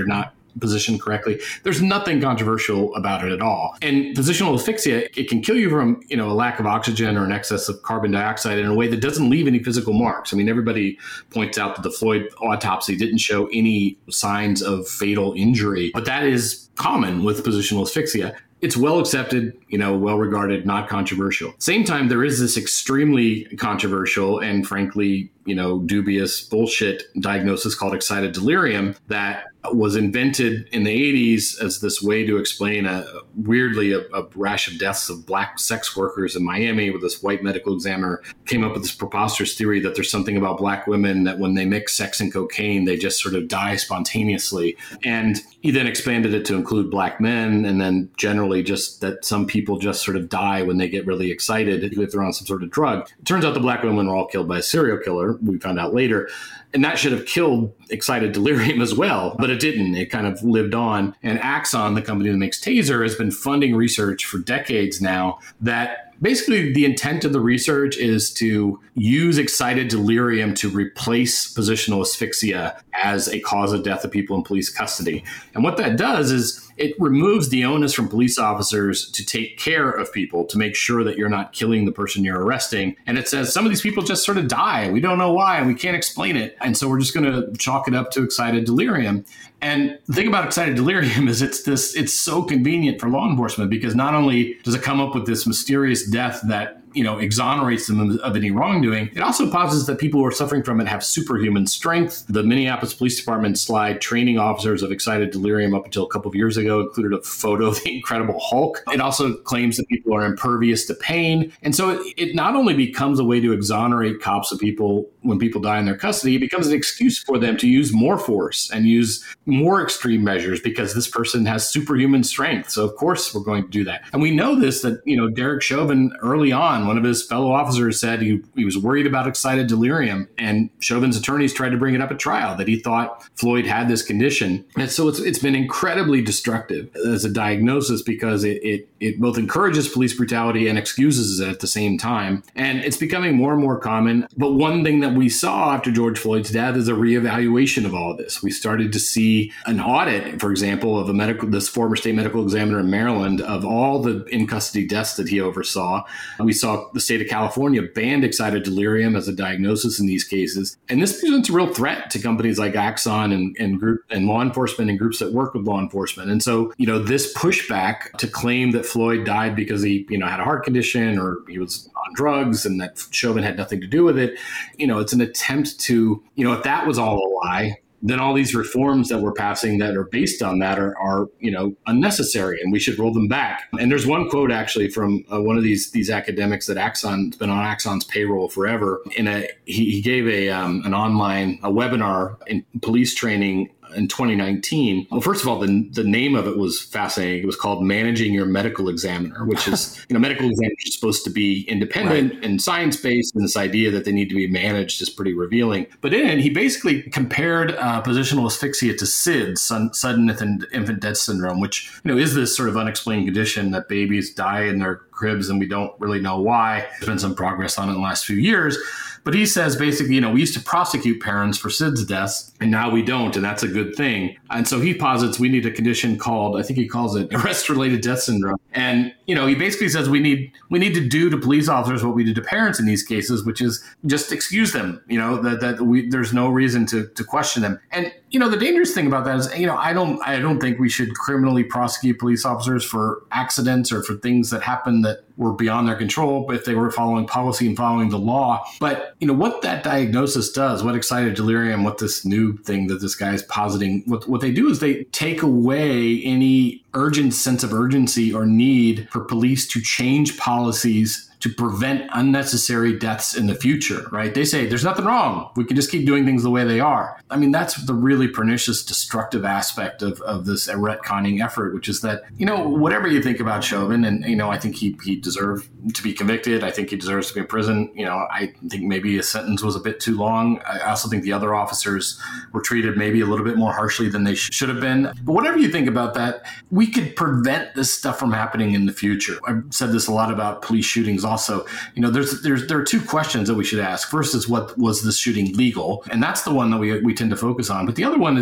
positioned correctly. There's nothing controversial about it at all. And positional asphyxia, it can kill you from, you know, a lack of oxygen or an excess of carbon dioxide in a way that doesn't leave any physical marks. I mean, everybody points out that the Floyd autopsy didn't show any signs of fatal injury, but that is common with positional asphyxia. It's well accepted, you know, well regarded, not controversial. Same time, there is this extremely controversial and frankly, you know, dubious bullshit diagnosis called excited delirium that was invented in the eighties as this way to explain a weirdly a, a rash of deaths of black sex workers in Miami, where this white medical examiner came up with this preposterous theory that there's something about black women that when they mix sex and cocaine, they just sort of die spontaneously. And he then expanded it to include black men, and then generally just that some people just sort of die when they get really excited if they're on some sort of drug. It turns out the black women were all killed by a serial killer. We found out later. And that should have killed excited delirium as well, but it didn't. It kind of lived on. And Axon, the company that makes Taser, has been funding research for decades now that basically the intent of the research is to use excited delirium to replace positional asphyxia as a cause of death of people in police custody. And what that does is it removes the onus from police officers to take care of people, to make sure that you're not killing the person you're arresting. And it says some of these people just sort of die. We don't know why, and we can't explain it. And so we're just going to chalk it up to excited delirium. And the thing about excited delirium is it's this, it's so convenient for law enforcement because not only does it come up with this mysterious death that, you know, exonerates them of any wrongdoing, it also posits that people who are suffering from it have superhuman strength. The Minneapolis Police Department slide training officers of excited delirium up until a couple of years ago included a photo of the Incredible Hulk. It also claims that people are impervious to pain. And so it, it not only becomes a way to exonerate cops of people when people die in their custody, it becomes an excuse for them to use more force and use more extreme measures because this person has superhuman strength. So of course we're going to do that. And we know this, that, you know, Derek Chauvin early on, one of his fellow officers said he, he was worried about excited delirium, and Chauvin's attorneys tried to bring it up at trial that he thought Floyd had this condition. And so it's it's been incredibly destructive as a diagnosis because it, it, it both encourages police brutality and excuses it at the same time. And it's becoming more and more common. But one thing that we saw after George Floyd's death is a reevaluation of all of this. We started to see an audit, for example, of a medical, this former state medical examiner in Maryland, of all the in-custody deaths that he oversaw. We saw the state of California banned excited delirium as a diagnosis in these cases. And this presents a real threat to companies like Axon and, and group and law enforcement and groups that work with law enforcement. And so, you know, this pushback to claim that Floyd died because he, you know, had a heart condition or he was on drugs and that Chauvin had nothing to do with it, you know, it's an attempt to, you know, if that was all a lie, then all these reforms that we're passing that are based on that are, are, you know, unnecessary, and we should roll them back. And there's one quote actually from uh, one of these these academics that Axon's been on Axon's payroll forever. In a he, he gave a um, an online a webinar in police training in twenty nineteen. Well, first of all, the the name of it was fascinating. It was called Managing Your Medical Examiner, which is, you know, medical examiners are supposed to be independent right. and science-based, and this idea that they need to be managed is pretty revealing. But in it, he basically compared uh, positional asphyxia to S I D S, sudden infant death syndrome, which, you know, is this sort of unexplained condition that babies die in their cribs and we don't really know why. There's been some progress on it in the last few years. But he says basically, you know, we used to prosecute parents for S I D S deaths, and now we don't, and that's a good thing. And so he posits we need a condition called, I think he calls it arrest-related death syndrome. And, you know, he basically says we need we need to do to police officers what we do to parents in these cases, which is just excuse them, you know, that that we there's no reason to to question them. And, you know, the dangerous thing about that is, you know, I don't I don't think we should criminally prosecute police officers for accidents or for things that happen that were beyond their control, but if they were following policy and following the law. But, you know, what that diagnosis does, what excited delirium, what this new thing that this guy is positing, what, what they do is they take away any urgent sense of urgency or need for police to change policies to prevent unnecessary deaths in the future, right? They say there's nothing wrong. We can just keep doing things the way they are. I mean, that's the really pernicious, destructive aspect of, of this retconning effort, which is that, you know, whatever you think about Chauvin, and, you know, I think he, he deserved to be convicted. I think he deserves to be in prison. You know, I think maybe his sentence was a bit too long. I also think the other officers were treated maybe a little bit more harshly than they sh- should have been. But whatever you think about that, we could prevent this stuff from happening in the future. I've said this a lot about police shootings also. You know, there's there's there are two questions that we should ask. First is, what was this shooting legal? And that's the one that we we tend to focus on. But the other one is,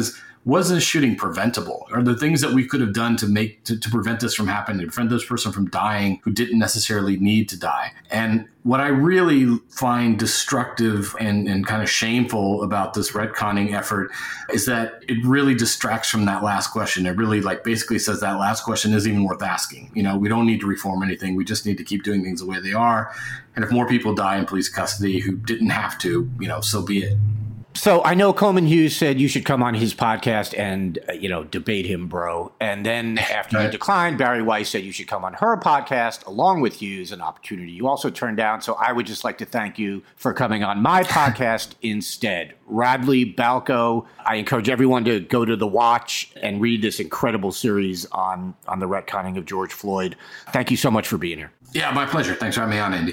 was this shooting preventable? Are there things that we could have done to make to, to prevent this from happening, to prevent this person from dying who didn't necessarily need to die? And what I really find destructive and, and kind of shameful about this retconning effort is that it really distracts from that last question. It really like basically says that last question isn't even worth asking. You know, we don't need to reform anything. We just need to keep doing things the way they are. And if more people die in police custody who didn't have to, you know, so be it. So I know Coleman Hughes said you should come on his podcast and, uh, you know, debate him, bro. And then after Right. you declined, Barry Weiss said you should come on her podcast along with Hughes, an opportunity you also turned down. So I would just like to thank you for coming on my podcast instead. Radley Balko, I encourage everyone to go to The Watch and read this incredible series on, on the retconning of George Floyd. Thank you so much for being here. Yeah, my pleasure. Thanks for having me on, Andy.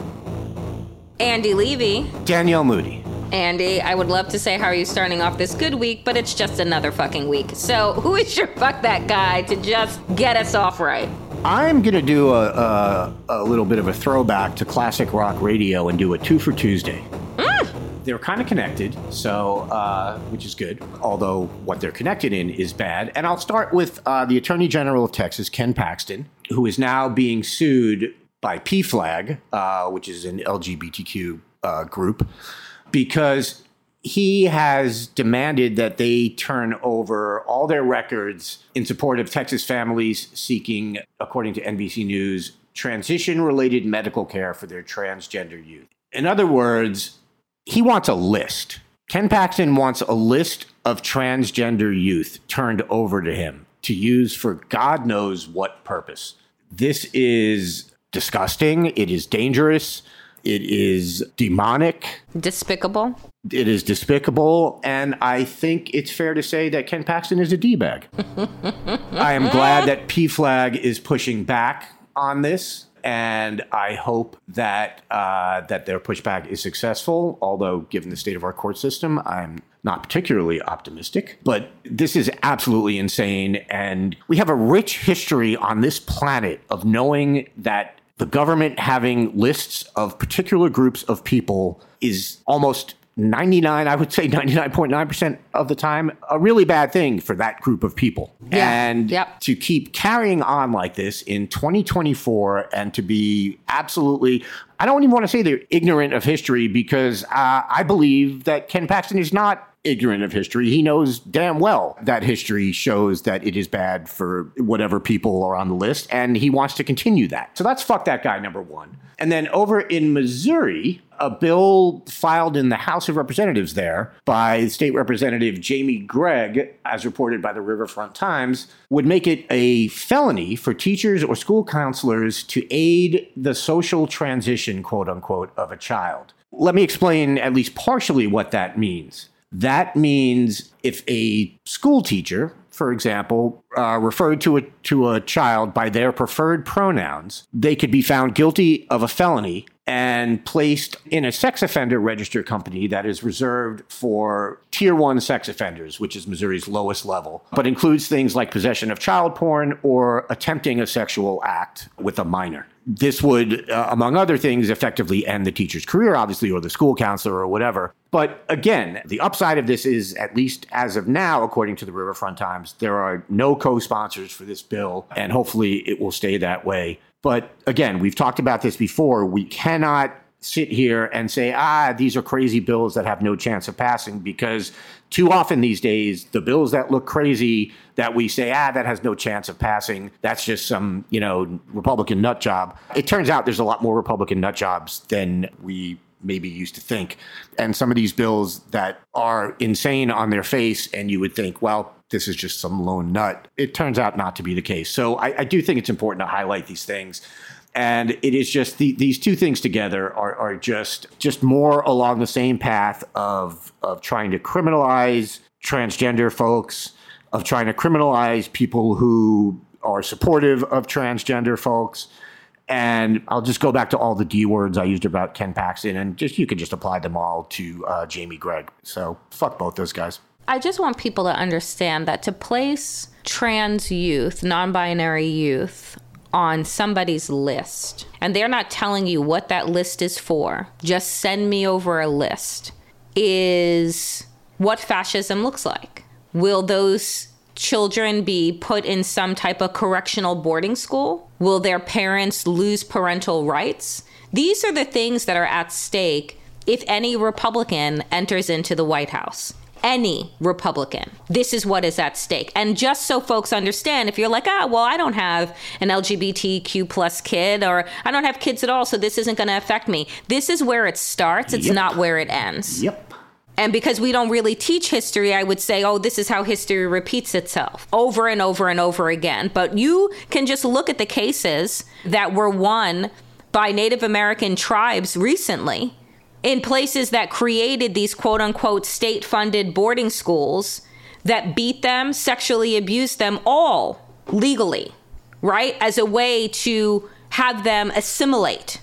Andy Levy. Danielle Moody. Andy, I would love to say how are you starting off this good week, but it's just another fucking week. So who is your fuck that guy to just get us off right? I'm going to do a, a, a little bit of a throwback to classic rock radio and do a two for Tuesday. Mm. They're kind of connected, so uh, which is good, although what they're connected in is bad. And I'll start with uh, the Attorney General of Texas, Ken Paxton, who is now being sued by P FLAG, uh, which is an L G B T Q uh, group, because he has demanded that they turn over all their records in support of Texas families seeking, according to N B C News, transition-related medical care for their transgender youth. In other words, he wants a list. Ken Paxton wants a list of transgender youth turned over to him to use for God knows what purpose. This is disgusting. It is dangerous. It is demonic. Despicable. It is despicable. And I think it's fair to say that Ken Paxton is a D-bag. I am glad that P FLAG is pushing back on this. And I hope that uh, that their pushback is successful, although given the state of our court system, I'm not particularly optimistic. But this is absolutely insane. And we have a rich history on this planet of knowing that the government having lists of particular groups of people is almost ninety-nine, I would say ninety-nine point nine percent of the time, a really bad thing for that group of people. Yeah. And Yep. to keep carrying on like this in twenty twenty-four and to be absolutely, I don't even want to say they're ignorant of history, because uh, I believe that Ken Paxton is not ignorant of history. He knows damn well that history shows that it is bad for whatever people are on the list, and he wants to continue that. So that's fuck that guy, number one. And then over in Missouri, a bill filed in the House of Representatives there by State Representative Jamie Gregg, as reported by the Riverfront Times, would make it a felony for teachers or school counselors to aid the social transition, quote unquote, of a child. Let me explain at least partially what that means. That means if a school teacher, for example, uh, referred to a to a child by their preferred pronouns, they could be found guilty of a felony and placed in a sex offender register company that is reserved for tier one sex offenders, which is Missouri's lowest level, but includes things like possession of child porn or attempting a sexual act with a minor. This would, uh, among other things, effectively end the teacher's career, obviously, or the school counselor or whatever. But again, the upside of this is, at least as of now, according to the Riverfront Times, there are no co-sponsors for this bill, and hopefully it will stay that way. But again, we've talked about this before. We cannot sit here and say, ah, these are crazy bills that have no chance of passing, because too often these days, the bills that look crazy that we say, ah, that has no chance of passing, that's just some, you know, Republican nut job. It turns out there's a lot more Republican nut jobs than we maybe used to think. And some of these bills that are insane on their face, and you would think, well, this is just some lone nut. It turns out not to be the case. So I, I do think it's important to highlight these things. And it is just the, these two things together are, are just just more along the same path of of trying to criminalize transgender folks, of trying to criminalize people who are supportive of transgender folks. And I'll just go back to all the D words I used about Ken Paxton, and just you could just apply them all to uh, Jamie Gregg. So fuck both those guys. I just want people to understand that to place trans youth, non-binary youth, on somebody's list, and they're not telling you what that list is for, just send me over a list, is what fascism looks like. Will those children be put in some type of correctional boarding school? Will their parents lose parental rights? These are the things that are at stake if any Republican enters into the White House. Any Republican. This is what is at stake. And just so folks understand, if you're like, ah, well, I don't have an L G B T Q plus kid, or I don't have kids at all, so this isn't going to affect me. This is where it starts. It's Yep. not where it ends. Yep. And because we don't really teach history, I would say, oh, this is how history repeats itself over and over and over again. But you can just look at the cases that were won by Native American tribes recently in places that created these quote unquote state funded boarding schools that beat them, sexually abused them, all legally, right? As a way to have them assimilate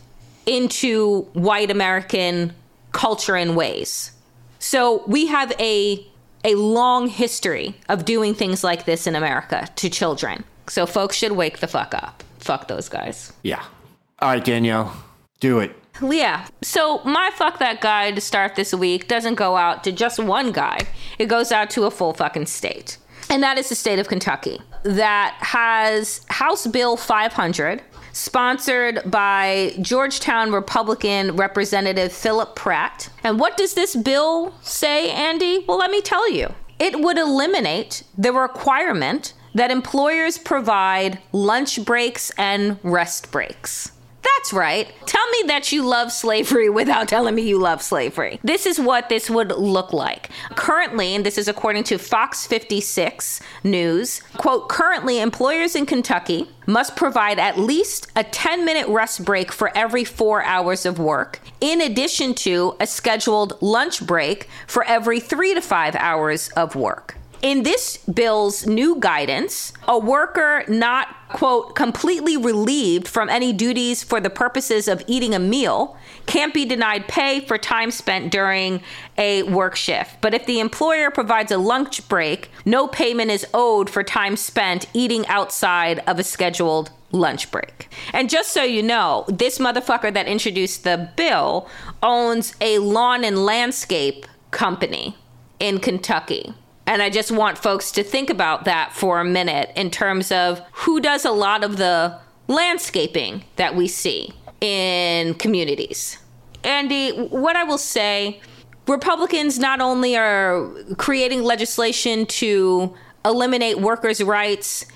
into white American culture and ways. So we have a a long history of doing things like this in America to children. So folks should wake the fuck up. Fuck those guys. Yeah. All right, Danielle, do it. Yeah. So my fuck that guy to start this week doesn't go out to just one guy. It goes out to a full fucking state. And that is the state of Kentucky that has House Bill five hundred, sponsored by Georgetown Republican Representative Philip Pratt. And what does this bill say, Andy? Well, let me tell you. It would eliminate the requirement that employers provide lunch breaks and rest breaks. That's right. Tell me that you love slavery without telling me you love slavery. This is what this would look like. Currently, and this is according to Fox fifty-six News, quote, currently employers in Kentucky must provide at least a ten minute rest break for every four hours of work, in addition to a scheduled lunch break for every three to five hours of work. In this bill's new guidance, a worker not, quote, completely relieved from any duties for the purposes of eating a meal can't be denied pay for time spent during a work shift. But if the employer provides a lunch break, no payment is owed for time spent eating outside of a scheduled lunch break. And just so you know, this motherfucker that introduced the bill owns a lawn and landscape company in Kentucky. And I just want folks to think about that for a minute in terms of who does a lot of the landscaping that we see in communities. Andy, what I will say, Republicans not only are creating legislation to eliminate workers' rights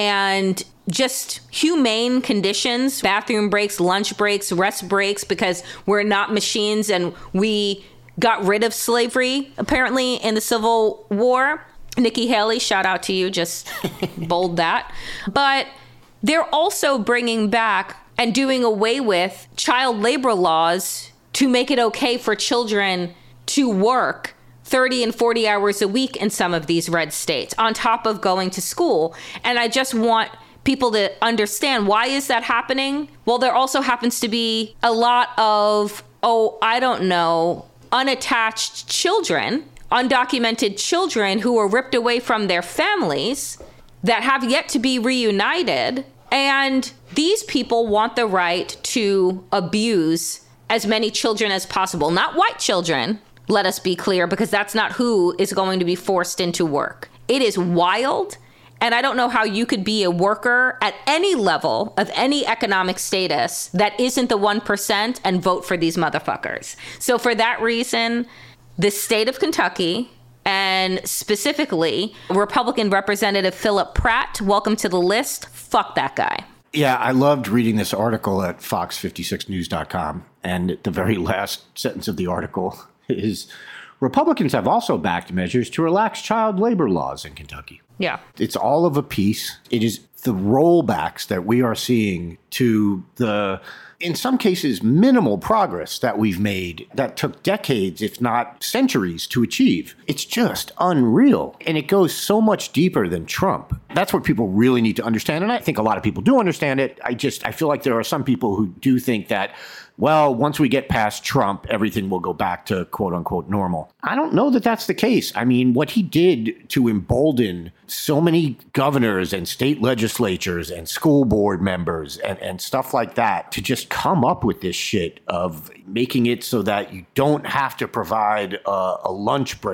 and just humane conditions, bathroom breaks, lunch breaks, rest breaks, because we're not machines and we got rid of slavery, apparently, in the Civil War. Nikki Haley, shout out to you, just bold that. But they're also bringing back and doing away with child labor laws to make it okay for children to work thirty and forty hours a week in some of these red states, on top of going to school. And I just want people to understand, why is that happening? Well, there also happens to be a lot of, oh, I don't know, unattached children, undocumented children who were ripped away from their families that have yet to be reunited. And these people want the right to abuse as many children as possible. Not white children, let us be clear, because that's not who is going to be forced into work. It is wild. And I don't know how you could be a worker at any level of any economic status that isn't the one percent and vote for these motherfuckers. So for that reason, the state of Kentucky, and specifically Republican Representative Philip Pratt, welcome to the list. Fuck that guy. Yeah, I loved reading this article at fox fifty-six news dot com. And the very last sentence of the article is, Republicans have also backed measures to relax child labor laws in Kentucky. Yeah. It's all of a piece. It is the rollbacks that we are seeing to the, in some cases, minimal progress that we've made that took decades, if not centuries, to achieve. It's just unreal. And it goes so much deeper than Trump. That's what people really need to understand. And I think a lot of people do understand it. I just, I feel like there are some people who do think that, well, once we get past Trump, everything will go back to quote unquote normal. I don't know that that's the case. I mean, what he did to embolden so many governors and state legislatures and school board members and, and stuff like that to just come up with this shit of making it so that you don't have to provide a, a lunch break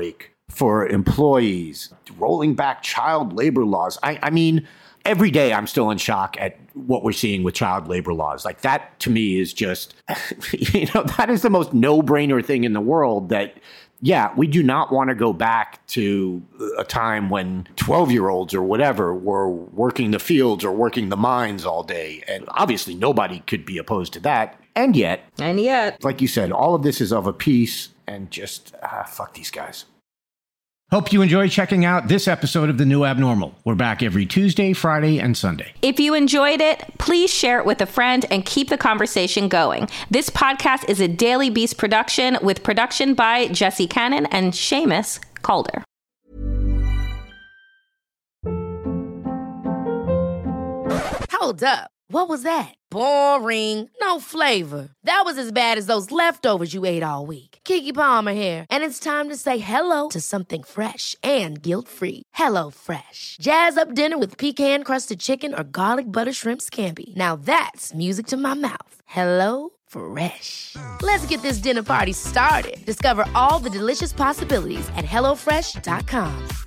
for employees, rolling back child labor laws. I, I mean, every day I'm still in shock at what we're seeing with child labor laws. Like that to me is just, you know, that is the most no-brainer thing in the world that, yeah, we do not want to go back to a time when twelve-year-olds or whatever were working the fields or working the mines all day. And obviously nobody could be opposed to that. And yet, and yet, like you said, all of this is of a piece and just, ah, fuck these guys. Hope you enjoy checking out this episode of The New Abnormal. We're back every Tuesday, Friday, and Sunday. If you enjoyed it, please share it with a friend and keep the conversation going. This podcast is a Daily Beast production with production by Jesse Cannon and Seamus Calder. Hold up. What was that? Boring. No flavor. That was as bad as those leftovers you ate all week. Keke Palmer here, and it's time to say hello to something fresh and guilt-free. Hello Fresh. Jazz up dinner with pecan-crusted chicken or garlic butter shrimp scampi. Now that's music to my mouth. Hello Fresh. Let's get this dinner party started. Discover all the delicious possibilities at hello fresh dot com.